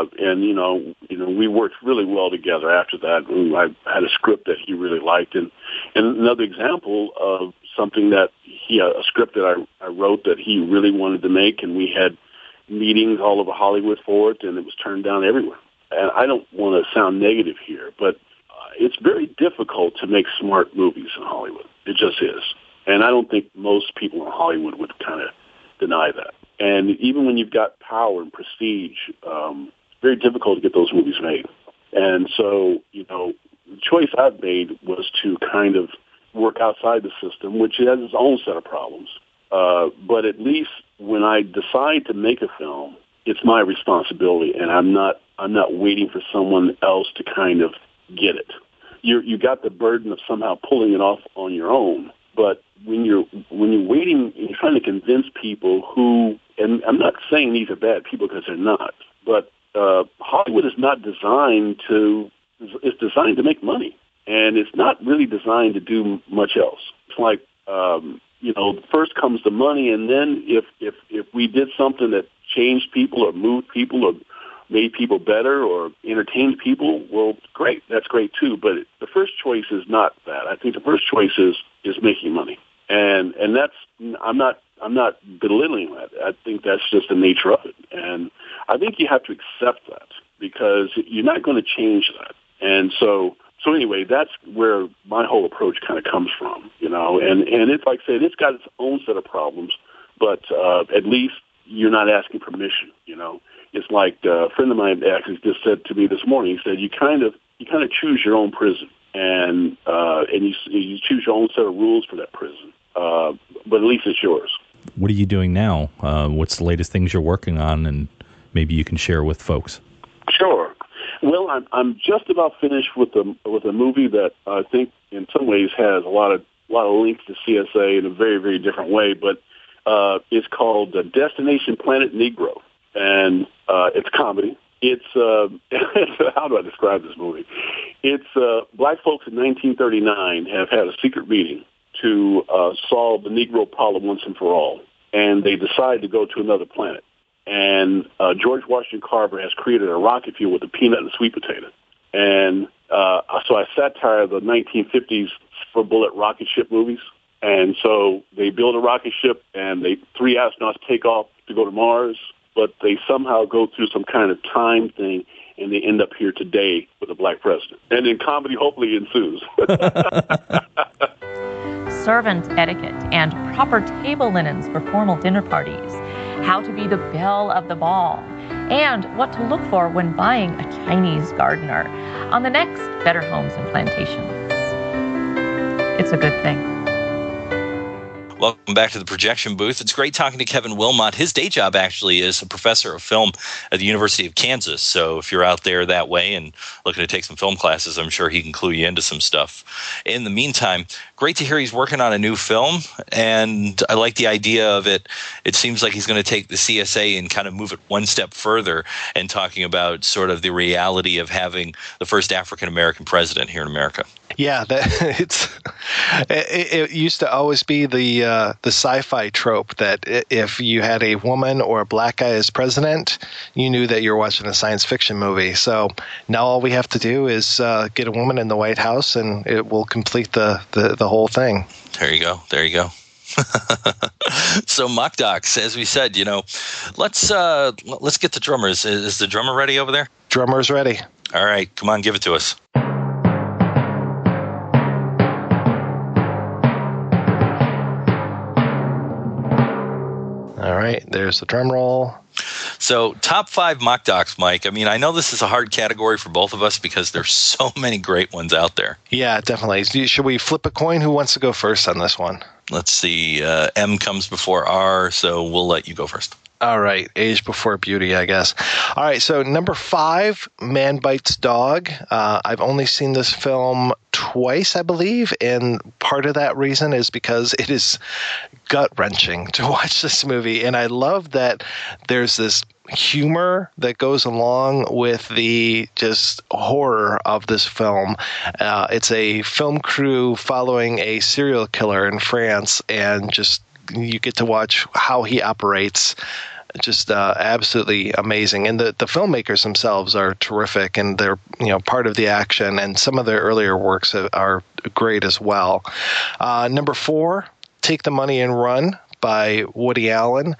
we worked really well together after that. And I had a script that he really liked. And another example of something that a script that I wrote that he really wanted to make, and we had meetings all over Hollywood for it, and it was turned down everywhere. And I don't want to sound negative here, but it's very difficult to make smart movies in Hollywood. It just is. And I don't think most people in Hollywood would kind of deny that. And even when you've got power and prestige, it's very difficult to get those movies made. And so, the choice I've made was to kind of work outside the system, which has its own set of problems. But at least when I decide to make a film, it's my responsibility, and I'm not waiting for someone else to kind of get it. You got the burden of somehow pulling it off on your own. But when you're waiting, you're trying to convince people who, and I'm not saying these are bad people because they're not, but Hollywood is not designed it's designed to make money, and it's not really designed to do much else. It's like, first comes the money, and then if we did something that changed people or moved people or made people better or entertained people, well, great. That's great too. But the first choice is not that. I think the first choice is making money. And that's, I'm not belittling that. I think that's just the nature of it. And I think you have to accept that because you're not going to change that. And so anyway, that's where my whole approach kind of comes from, and it's like I said, it's got its own set of problems, but at least you're not asking permission, It's like a friend of mine actually just said to me this morning. He said, "You kind of choose your own prison, and you choose your own set of rules for that prison. But at least it's yours." What are you doing now? What's the latest things you're working on, and maybe you can share with folks? Sure. Well, I'm just about finished with a movie that I think in some ways has a lot of links to CSA in a very, very different way, but it's called Destination Planet Negro. And it's comedy. It's how do I describe this movie? It's black folks in 1939 have had a secret meeting to solve the Negro problem once and for all, and they decide to go to another planet. And George Washington Carver has created a rocket fuel with a peanut and a sweet potato. And so I satire the 1950s for bullet rocket ship movies. And so they build a rocket ship, and 3 astronauts take off to go to Mars, but they somehow go through some kind of time thing, and they end up here today with a black president. And then comedy hopefully ensues. Servant etiquette and proper table linens for formal dinner parties, how to be the belle of the ball, and what to look for when buying a Chinese gardener on the next Better Homes and Plantations. It's a good thing. Welcome back to the projection booth. It's great talking to Kevin Wilmot. His day job actually is a professor of film at the University of Kansas. So if you're out there that way and looking to take some film classes, I'm sure he can clue you into some stuff. In the meantime, great to hear he's working on a new film. And I like the idea of it. It seems like he's going to take the CSA and kind of move it one step further and talking about sort of the reality of having the first African-American president here in America. Yeah, it used to always be the sci-fi trope that if you had a woman or a black guy as president, you knew that you're watching a science fiction movie. So now all we have to do is get a woman in the White House, and it will complete the whole thing. There you go. So Mock Docs, as we said, let's get the drummers. Is the drummer ready over there? Drummer's ready. All right, come on, give it to us. All right, there's the drum roll. So, top 5 Mock Docs, Mike. I mean, I know this is a hard category for both of us because there's so many great ones out there. Yeah, definitely. Should we flip a coin? Who wants to go first on this one? Let's see. M comes before R, so we'll let you go first. All right, age before beauty, I guess. All right, so number 5, Man Bites Dog. I've only seen this film twice, I believe, and part of that reason is because it is gut-wrenching to watch this movie, and I love that there's this humor that goes along with the just horror of this film. It's a film crew following a serial killer in France, and just you get to watch how he operates just absolutely amazing. And the filmmakers themselves are terrific, and they're part of the action. And some of their earlier works are great as well. Number 4, Take the Money and Run by Woody Allen.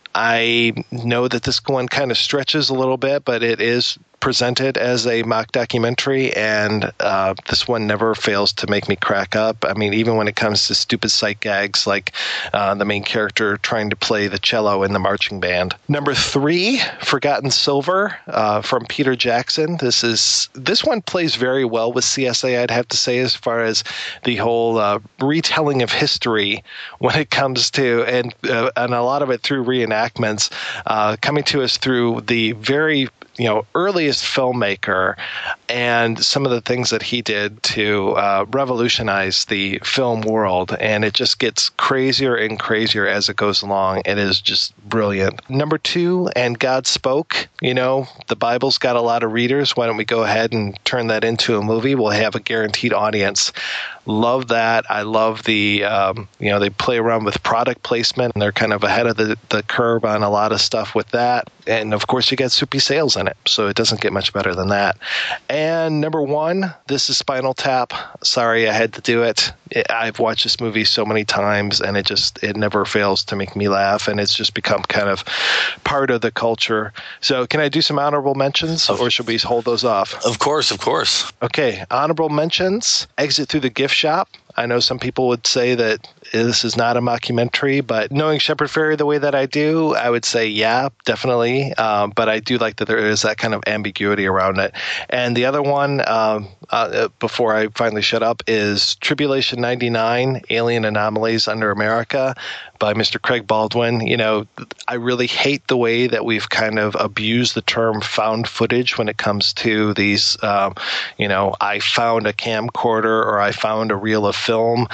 I know that this one kind of stretches a little bit, but it is presented as a mock documentary, and this one never fails to make me crack up. I mean, even when it comes to stupid sight gags like the main character trying to play the cello in the marching band. Number 3, Forgotten Silver from Peter Jackson. This one plays very well with CSA, I'd have to say, as far as the whole retelling of history when it comes to, and a lot of it through reenactments, coming to us through the very earliest filmmaker and some of the things that he did to revolutionize the film world. And it just gets crazier and crazier as it goes along. It is just brilliant. Number 2, And God Spoke. The Bible's got a lot of readers. Why don't we go ahead and turn that into a movie? We'll have a guaranteed audience. Love that. I love the, they play around with product placement, and they're kind of ahead of the curve on a lot of stuff with that. And, of course, you get Soupy Sales in it, so it doesn't get much better than that. And number 1, this is Spinal Tap. Sorry, I had to do it. I've watched this movie so many times, and it never fails to make me laugh, and it's just become kind of part of the culture. So can I do some honorable mentions, or should we hold those off? Of course, of course. Okay, honorable mentions, Exit Through the Gift Shop. I know some people would say that this is not a mockumentary, but knowing Shepard Fairey the way that I do, I would say, yeah, definitely. But I do like that there is that kind of ambiguity around it. And the other one, before I finally shut up, is Tribulation 99, Alien Anomalies Under America by Mr. Craig Baldwin. I really hate the way that we've kind of abused the term found footage when it comes to these, I found a camcorder or I found a reel of film.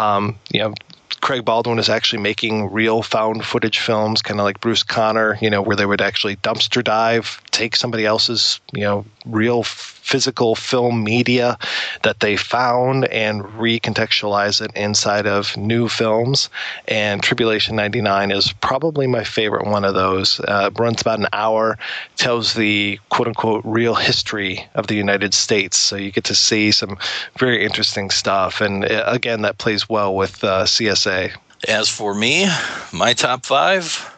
Craig Baldwin is actually making real found footage films, kind of like Bruce Conner, where they would actually dumpster dive, take somebody else's, real physical film media that they found and recontextualize it inside of new films. And Tribulation 99 is probably my favorite one of those. Runs about an hour, tells the quote-unquote real history of the United States. So you get to see some very interesting stuff. And again, that plays well with CSA. As for me, my top 5...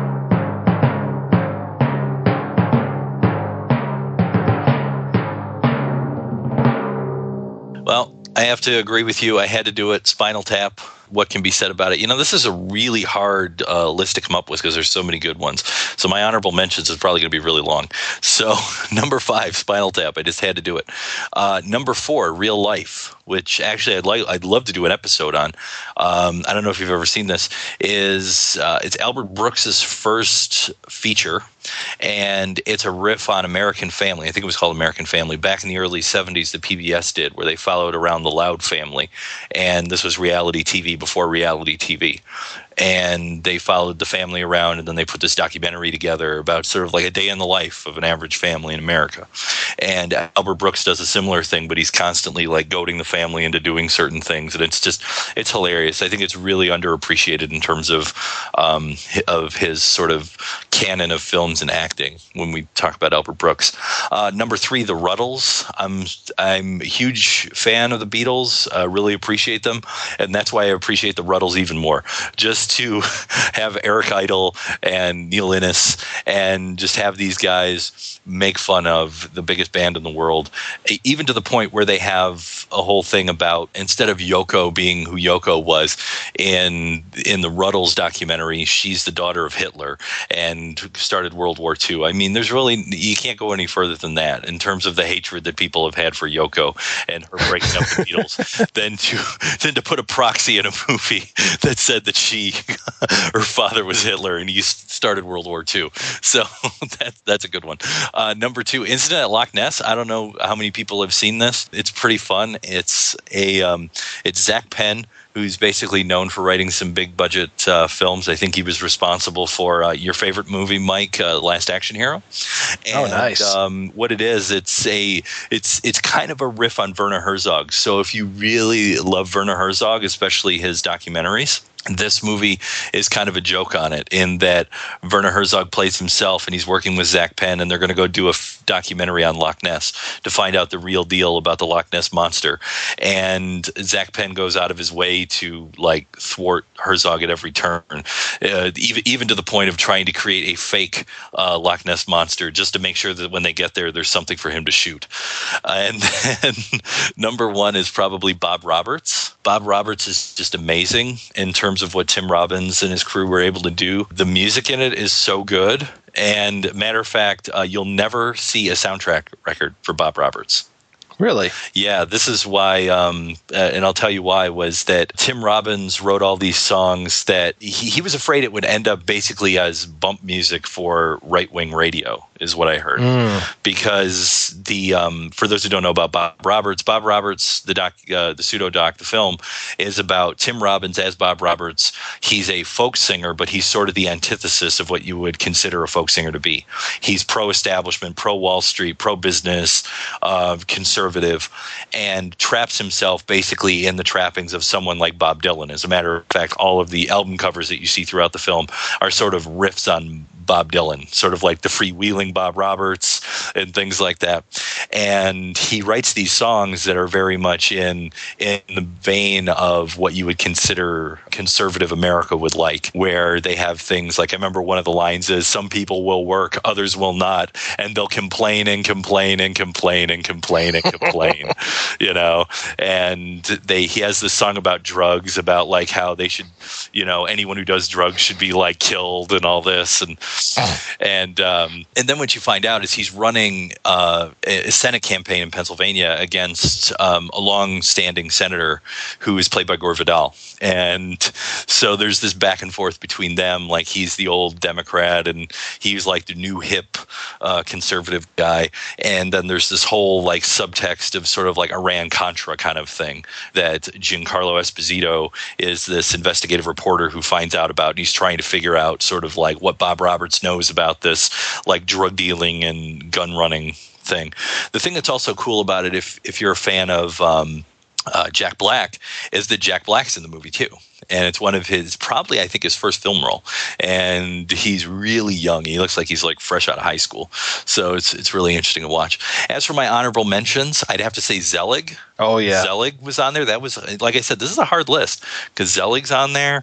Well, I have to agree with you. I had to do it. Spinal Tap. What can be said about it? This is a really hard list to come up with because there's so many good ones. So my honorable mentions is probably going to be really long. So number 5, Spinal Tap. I just had to do it. Number 4, Real Life, which actually I'd love to do an episode on. I don't know if you've ever seen this. It's Albert Brooks's first feature, and it's a riff on American Family. I think it was called American Family. Back in the early 70s, the PBS did, where they followed around the Loud family. And this was reality TV before reality TV. And they followed the family around, and then they put this documentary together about sort of like a day in the life of an average family in America. And Albert Brooks does a similar thing, but he's constantly like goading the family into doing certain things. And it's hilarious. I think it's really underappreciated in terms of his sort of canon of films and acting when we talk about Albert Brooks. Number 3, The Ruddles. I'm a huge fan of the Beatles, really appreciate them. And that's why I appreciate the Ruddles even more. Just to have Eric Idle and Neil Innes and just have these guys make fun of the biggest band in the world, even to the point where they have a whole thing about, instead of Yoko being who Yoko was in the Ruddles documentary, she's the daughter of Hitler and started World War II. I mean, you can't go any further than that in terms of the hatred that people have had for Yoko and her breaking up the Beatles than to put a proxy in a movie that said that her father was Hitler and he started World War II. So that's a good one. Number 2, Incident at Loch Ness. I don't know how many people have seen this. It's pretty fun. It's Zach Penn, who's basically known for writing some big budget films. I think he was responsible for your favorite movie, Mike, Last Action Hero. And, nice. What it is, it's kind of a riff on Werner Herzog. So if you really love Werner Herzog, especially his documentaries, This movie is kind of a joke on it in that Werner Herzog plays himself and he's working with Zach Penn, and they're going to go do a documentary on Loch Ness to find out the real deal about the Loch Ness Monster. And Zach Penn goes out of his way to like thwart Herzog at every turn, even to the point of trying to create a fake Loch Ness Monster just to make sure that when they get there, there's something for him to shoot. And then number one is probably Bob Roberts. Bob Roberts is just amazing in terms of what Tim Robbins and his crew were able to do. The music in it is so good. And matter of fact, you'll never see a soundtrack record for Bob Roberts. Really? Yeah, this is why, and I'll tell you why, was that Tim Robbins wrote all these songs that he was afraid it would end up basically as bump music for right-wing radio, is what I heard. Because for those who don't know about Bob Roberts, the pseudo-doc, the film, is about Tim Robbins as Bob Roberts. He's a folk singer, but he's sort of the antithesis of what you would consider a folk singer to be. He's pro-establishment, pro-Wall Street, pro-business, conservative, and traps himself basically in the trappings of someone like Bob Dylan. As a matter of fact, all of the album covers that you see throughout the film are sort of riffs on Bob Dylan, sort of like the freewheeling Bob Roberts and things like that. And he writes these songs that are very much in the vein of what you would consider conservative America would like, where they have things like, I remember one of the lines is, some people will work, others will not, and they'll complain and complain and complain and complain and complain, you know. And he has this song about drugs, about like how they should, you know, anyone who does drugs should be like killed and all this. And then what you find out is he's running a Senate campaign in Pennsylvania against a long-standing senator who is played by Gore Vidal. And so there's this back and forth between them, like he's the old Democrat and he's like the new hip conservative guy. And then there's this whole like subtext of sort of like Iran-Contra kind of thing that Giancarlo Esposito is this investigative reporter who finds out about, and he's trying to figure out sort of like what Bob Roberts knows about this like drug dealing and gun running thing. The thing that's also cool about it, if you're a fan of Jack Black, is that Jack Black's in the movie too. And it's one of his, probably I think his first film role. And he's really young. He looks like he's like fresh out of high school. So it's really interesting to watch. As for my honorable mentions, I'd have to say Zelig. Oh, yeah. Zelig was on there. That was, like I said, this is a hard list because Zelig's on there.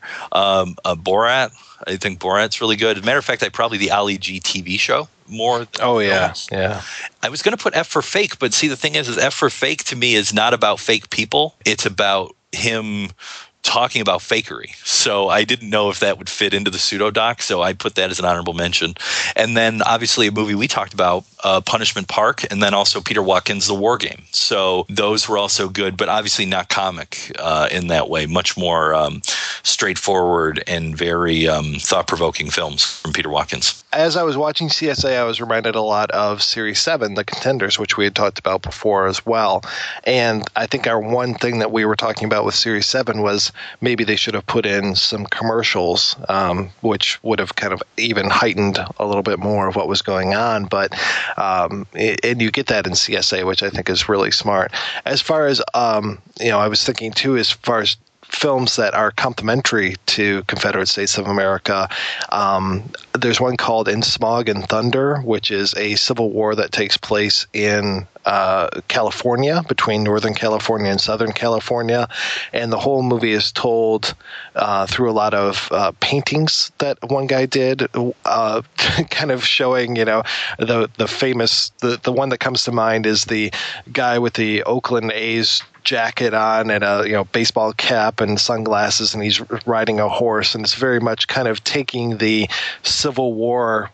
Borat. I think Borat's really good. As a matter of fact, the Ali G TV show more. Oh, yeah. Yeah. I was going to put F for Fake, but see, the thing is F for Fake to me is not about fake people. It's about him talking about fakery. So I didn't know if that would fit into the pseudo-doc, so I put that as an honorable mention. And then obviously a movie we talked about, Punishment Park, and then also Peter Watkins' The War Game. So those were also good, but obviously not comic in that way. Much more straightforward and very thought-provoking films from Peter Watkins. As I was watching CSA, I was reminded a lot of Series 7, The Contenders, which we had talked about before as well. And I think our one thing that we were talking about with Series 7 was maybe they should have put in some commercials, which would have kind of even heightened a little bit more of what was going on. But and you get that in CSA, which I think is really smart. As far as I was thinking too, as far as films that are complementary to Confederate States of America. There's one called In Smog and Thunder, which is a civil war that takes place in California, between Northern California and Southern California. And the whole movie is told through a lot of paintings that one guy did, kind of showing, the famous, the one that comes to mind is the guy with the Oakland A's jacket on and a baseball cap and sunglasses, and he's riding a horse, and it's very much kind of taking the Civil War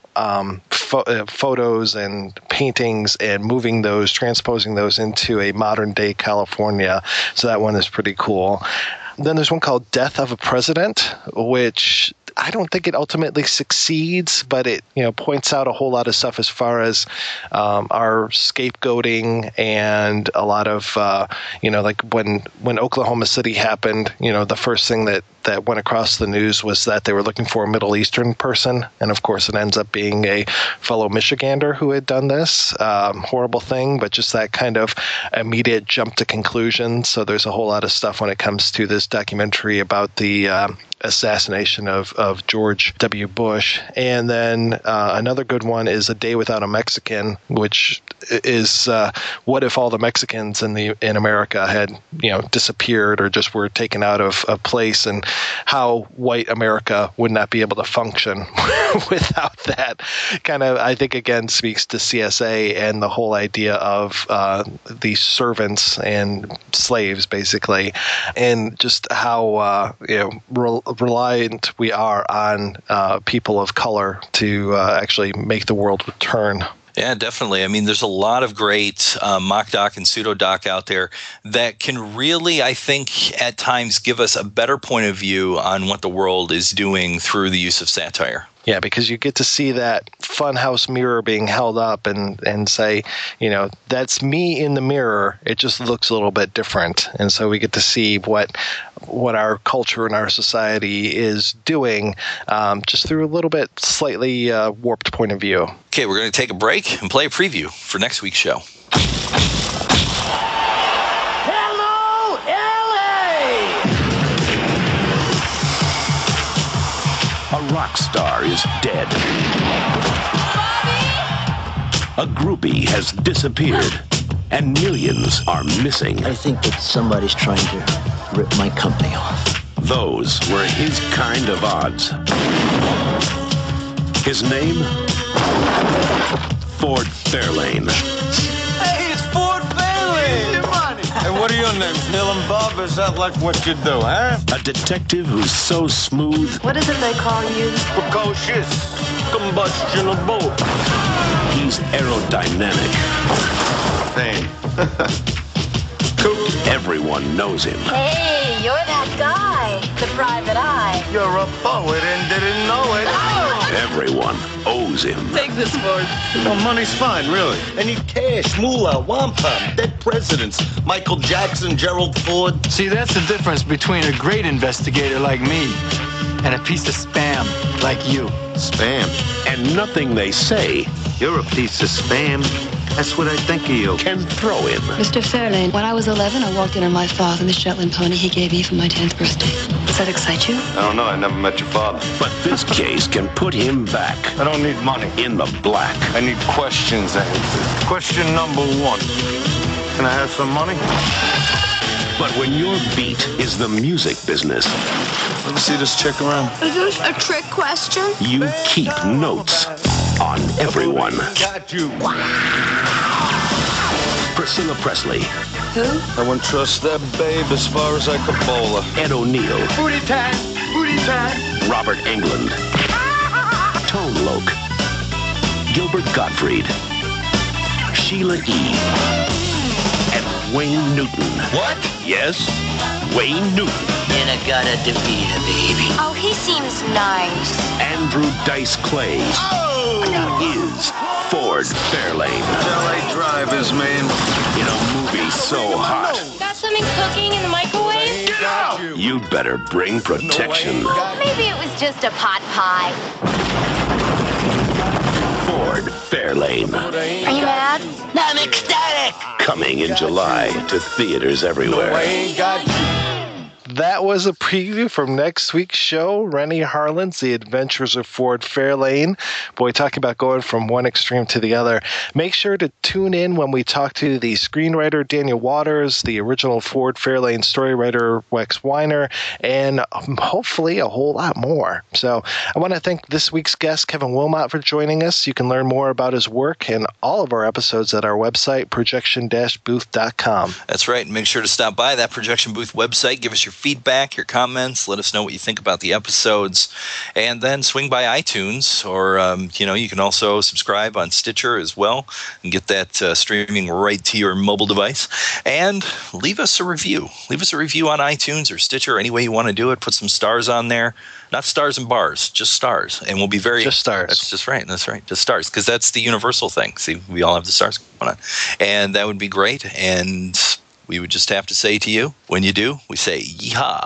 photos and paintings and moving those, transposing those into a modern day California. So that one is pretty cool. Then there's one called Death of a President, which I don't think it ultimately succeeds, but it points out a whole lot of stuff as far as our scapegoating and a lot of like when Oklahoma City happened, the first thing that went across the news was that they were looking for a Middle Eastern person, and of course it ends up being a fellow Michigander who had done this horrible thing, but just that kind of immediate jump to conclusion. So there's a whole lot of stuff when it comes to this documentary about the assassination of George W. Bush. And then another good one is A Day Without a Mexican, which is what if all the Mexicans in America had disappeared or just were taken out of place, and how white America would not be able to function without that. Kind of, I think, again, speaks to CSA and the whole idea of these servants and slaves, basically, and just how reliant we are on people of color to actually make the world turn. Yeah, definitely. I mean, there's a lot of great mock doc and pseudo doc out there that can really, I think, at times give us a better point of view on what the world is doing through the use of satire. Yeah, because you get to see that funhouse mirror being held up and say, that's me in the mirror. It just looks a little bit different. And so we get to see what our culture and our society is doing just through a little bit slightly warped point of view. Okay, we're going to take a break and play a preview for next week's show. Hello, LA! A rock star is dead. A groupie has disappeared, and millions are missing. I think that somebody's trying to rip my company off. Those were his kind of odds. His name? Ford Fairlane. Hey, it's Ford Fairlane! Your money! Hey, what are your names? Neil and Bob? Is that like what you do, huh? A detective who's so smooth. What is it they call you? Precocious. Combustionable. He's aerodynamic. Fame. Everyone knows him. Hey, you're that guy, the private eye. You're a poet and didn't know it. Everyone owes him. Take this, Ford. No, money's fine, really. I need cash, moolah, wampum, dead presidents, Michael Jackson, Gerald Ford. See, that's the difference between a great investigator like me and a piece of spam like you. Spam? And nothing they say. You're a piece of spam. That's what I think of you. Can throw him. Mr. Fairlane, when I was 11, I walked in on my father and the Shetland pony he gave me for my 10th birthday. Does that excite you? I don't know. I never met your father. But this case can put him back. I don't need money. In the black. I need questions answered. Question number 1. Can I have some money? But when your beat is the music business. Let me see this chick around. Is this a trick question? You keep notes on everyone. Got you. Priscilla Presley. Who? I wouldn't trust that babe as far as I could bowl her. Ed O'Neill. Booty tag. Booty tag. Robert Englund. Tone Loc. Gilbert Gottfried. Sheila E. And Wayne Newton. What? Yes, Wayne Newton. And I gotta defeat a baby. Oh, he seems nice. Andrew Dice Clay is Ford Fairlane. LA drivers, man. In a movie so hot, Got something cooking in the microwave? Get out! you'd better bring protection. Maybe it was just a pot pie. Ford Fairlane. Are you mad? I'm ecstatic! Coming in July to theaters everywhere. That was a preview from next week's show, Rennie Harlin's The Adventures of Ford Fairlane. Boy, talking about going from one extreme to the other. Make sure to tune in when we talk to the screenwriter Daniel Waters, the original Ford Fairlane story writer Wex Weiner, and hopefully a whole lot more. So I want to thank this week's guest, Kevin Wilmot, for joining us. You can learn more about his work and all of our episodes at our website, projection-booth.com. That's right. Make sure to stop by that Projection Booth website. Give us your feedback, your comments. Let us know what you think about the episodes. And then swing by iTunes, or, you can also subscribe on Stitcher as well and get that streaming right to your mobile device. And leave us a review. Leave us a review on iTunes or Stitcher, any way you want to do it. Put some stars on there. Not stars and bars, just stars. And we'll be just stars. That's just right. That's right. Just stars, because that's the universal thing. See, we all have the stars going on. And that would be great. And we would just have to say to you, when you do, we say, yeehaw.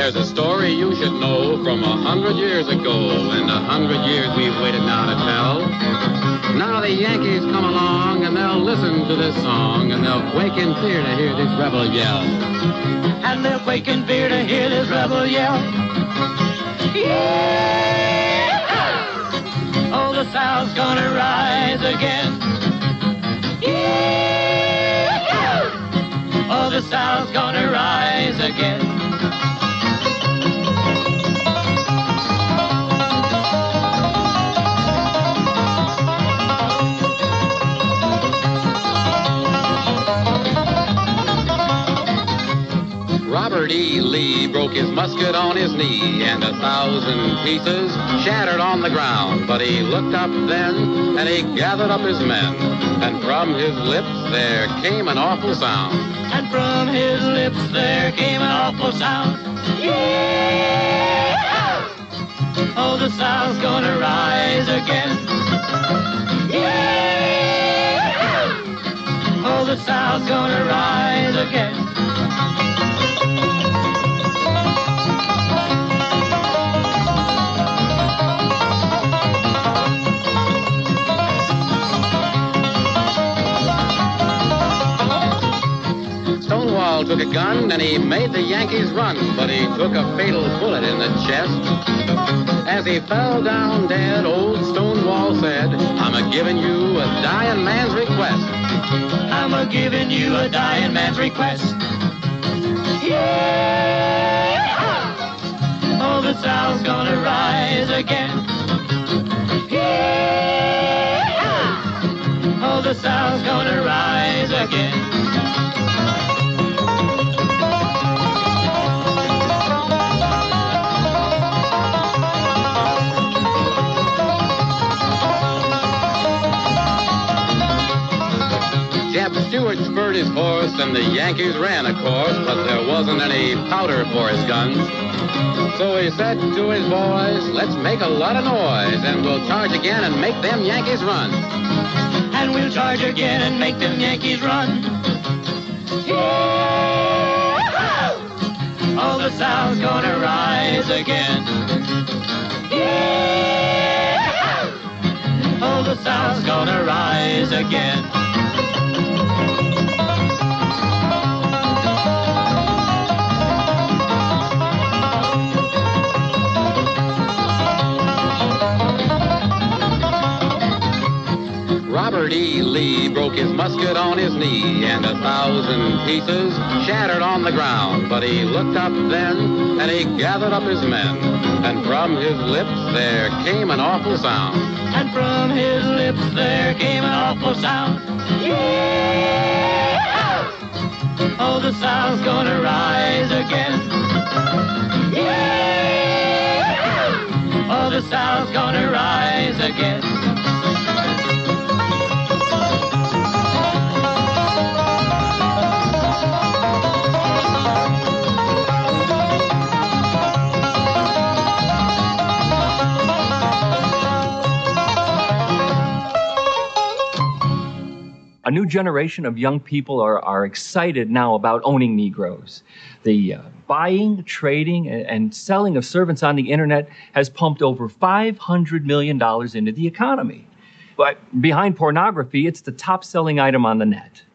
There's a story you should know from 100 years ago, and 100 years we've waited now to tell. Now the Yankees come along, and they'll listen to this song, and they'll quake in fear to hear this rebel yell. And they'll quake in fear to hear this rebel yell. Yeah! Oh, the South's gonna rise again. Yeah! Oh, the South's gonna rise again. Robert E. Lee broke his musket on his knee, and 1,000 pieces shattered on the ground. But he looked up then, and he gathered up his men, and from his lips there came an awful sound. And from his lips there came an awful sound. Yeah! Oh, the South's gonna rise again. Yeah! Oh, the South's gonna rise again. Stonewall took a gun and he made the Yankees run, but he took a fatal bullet in the chest. As he fell down dead, old Stonewall said, I'm a-giving you a dying man's request. I'm a-giving you a dying man's request. Yeah! Oh, the South's gonna rise again. Yeah! Oh, the South's gonna rise again. Jeb Stuart spurred his horse, and the Yankees ran, of course, but there wasn't any powder for his guns. So he said to his boys, let's make a lot of noise, and we'll charge again and make them Yankees run. And we'll charge again and make them Yankees run. Yeah! Oh, the South's gonna rise again. Yeah! Oh, the South's gonna rise again. Robert E. Lee broke his musket on his knee, and 1,000 pieces shattered on the ground. But he looked up then, and he gathered up his men, and from his lips there came an awful sound. And from his lips there came an awful sound. Yeah! Oh, the South's gonna rise again. Yeah! Oh, the South's gonna rise again. A new generation of young people are excited now about owning Negroes. The buying, trading, and selling of servants on the internet has pumped over $500 million into the economy. But behind pornography, it's the top-selling item on the net.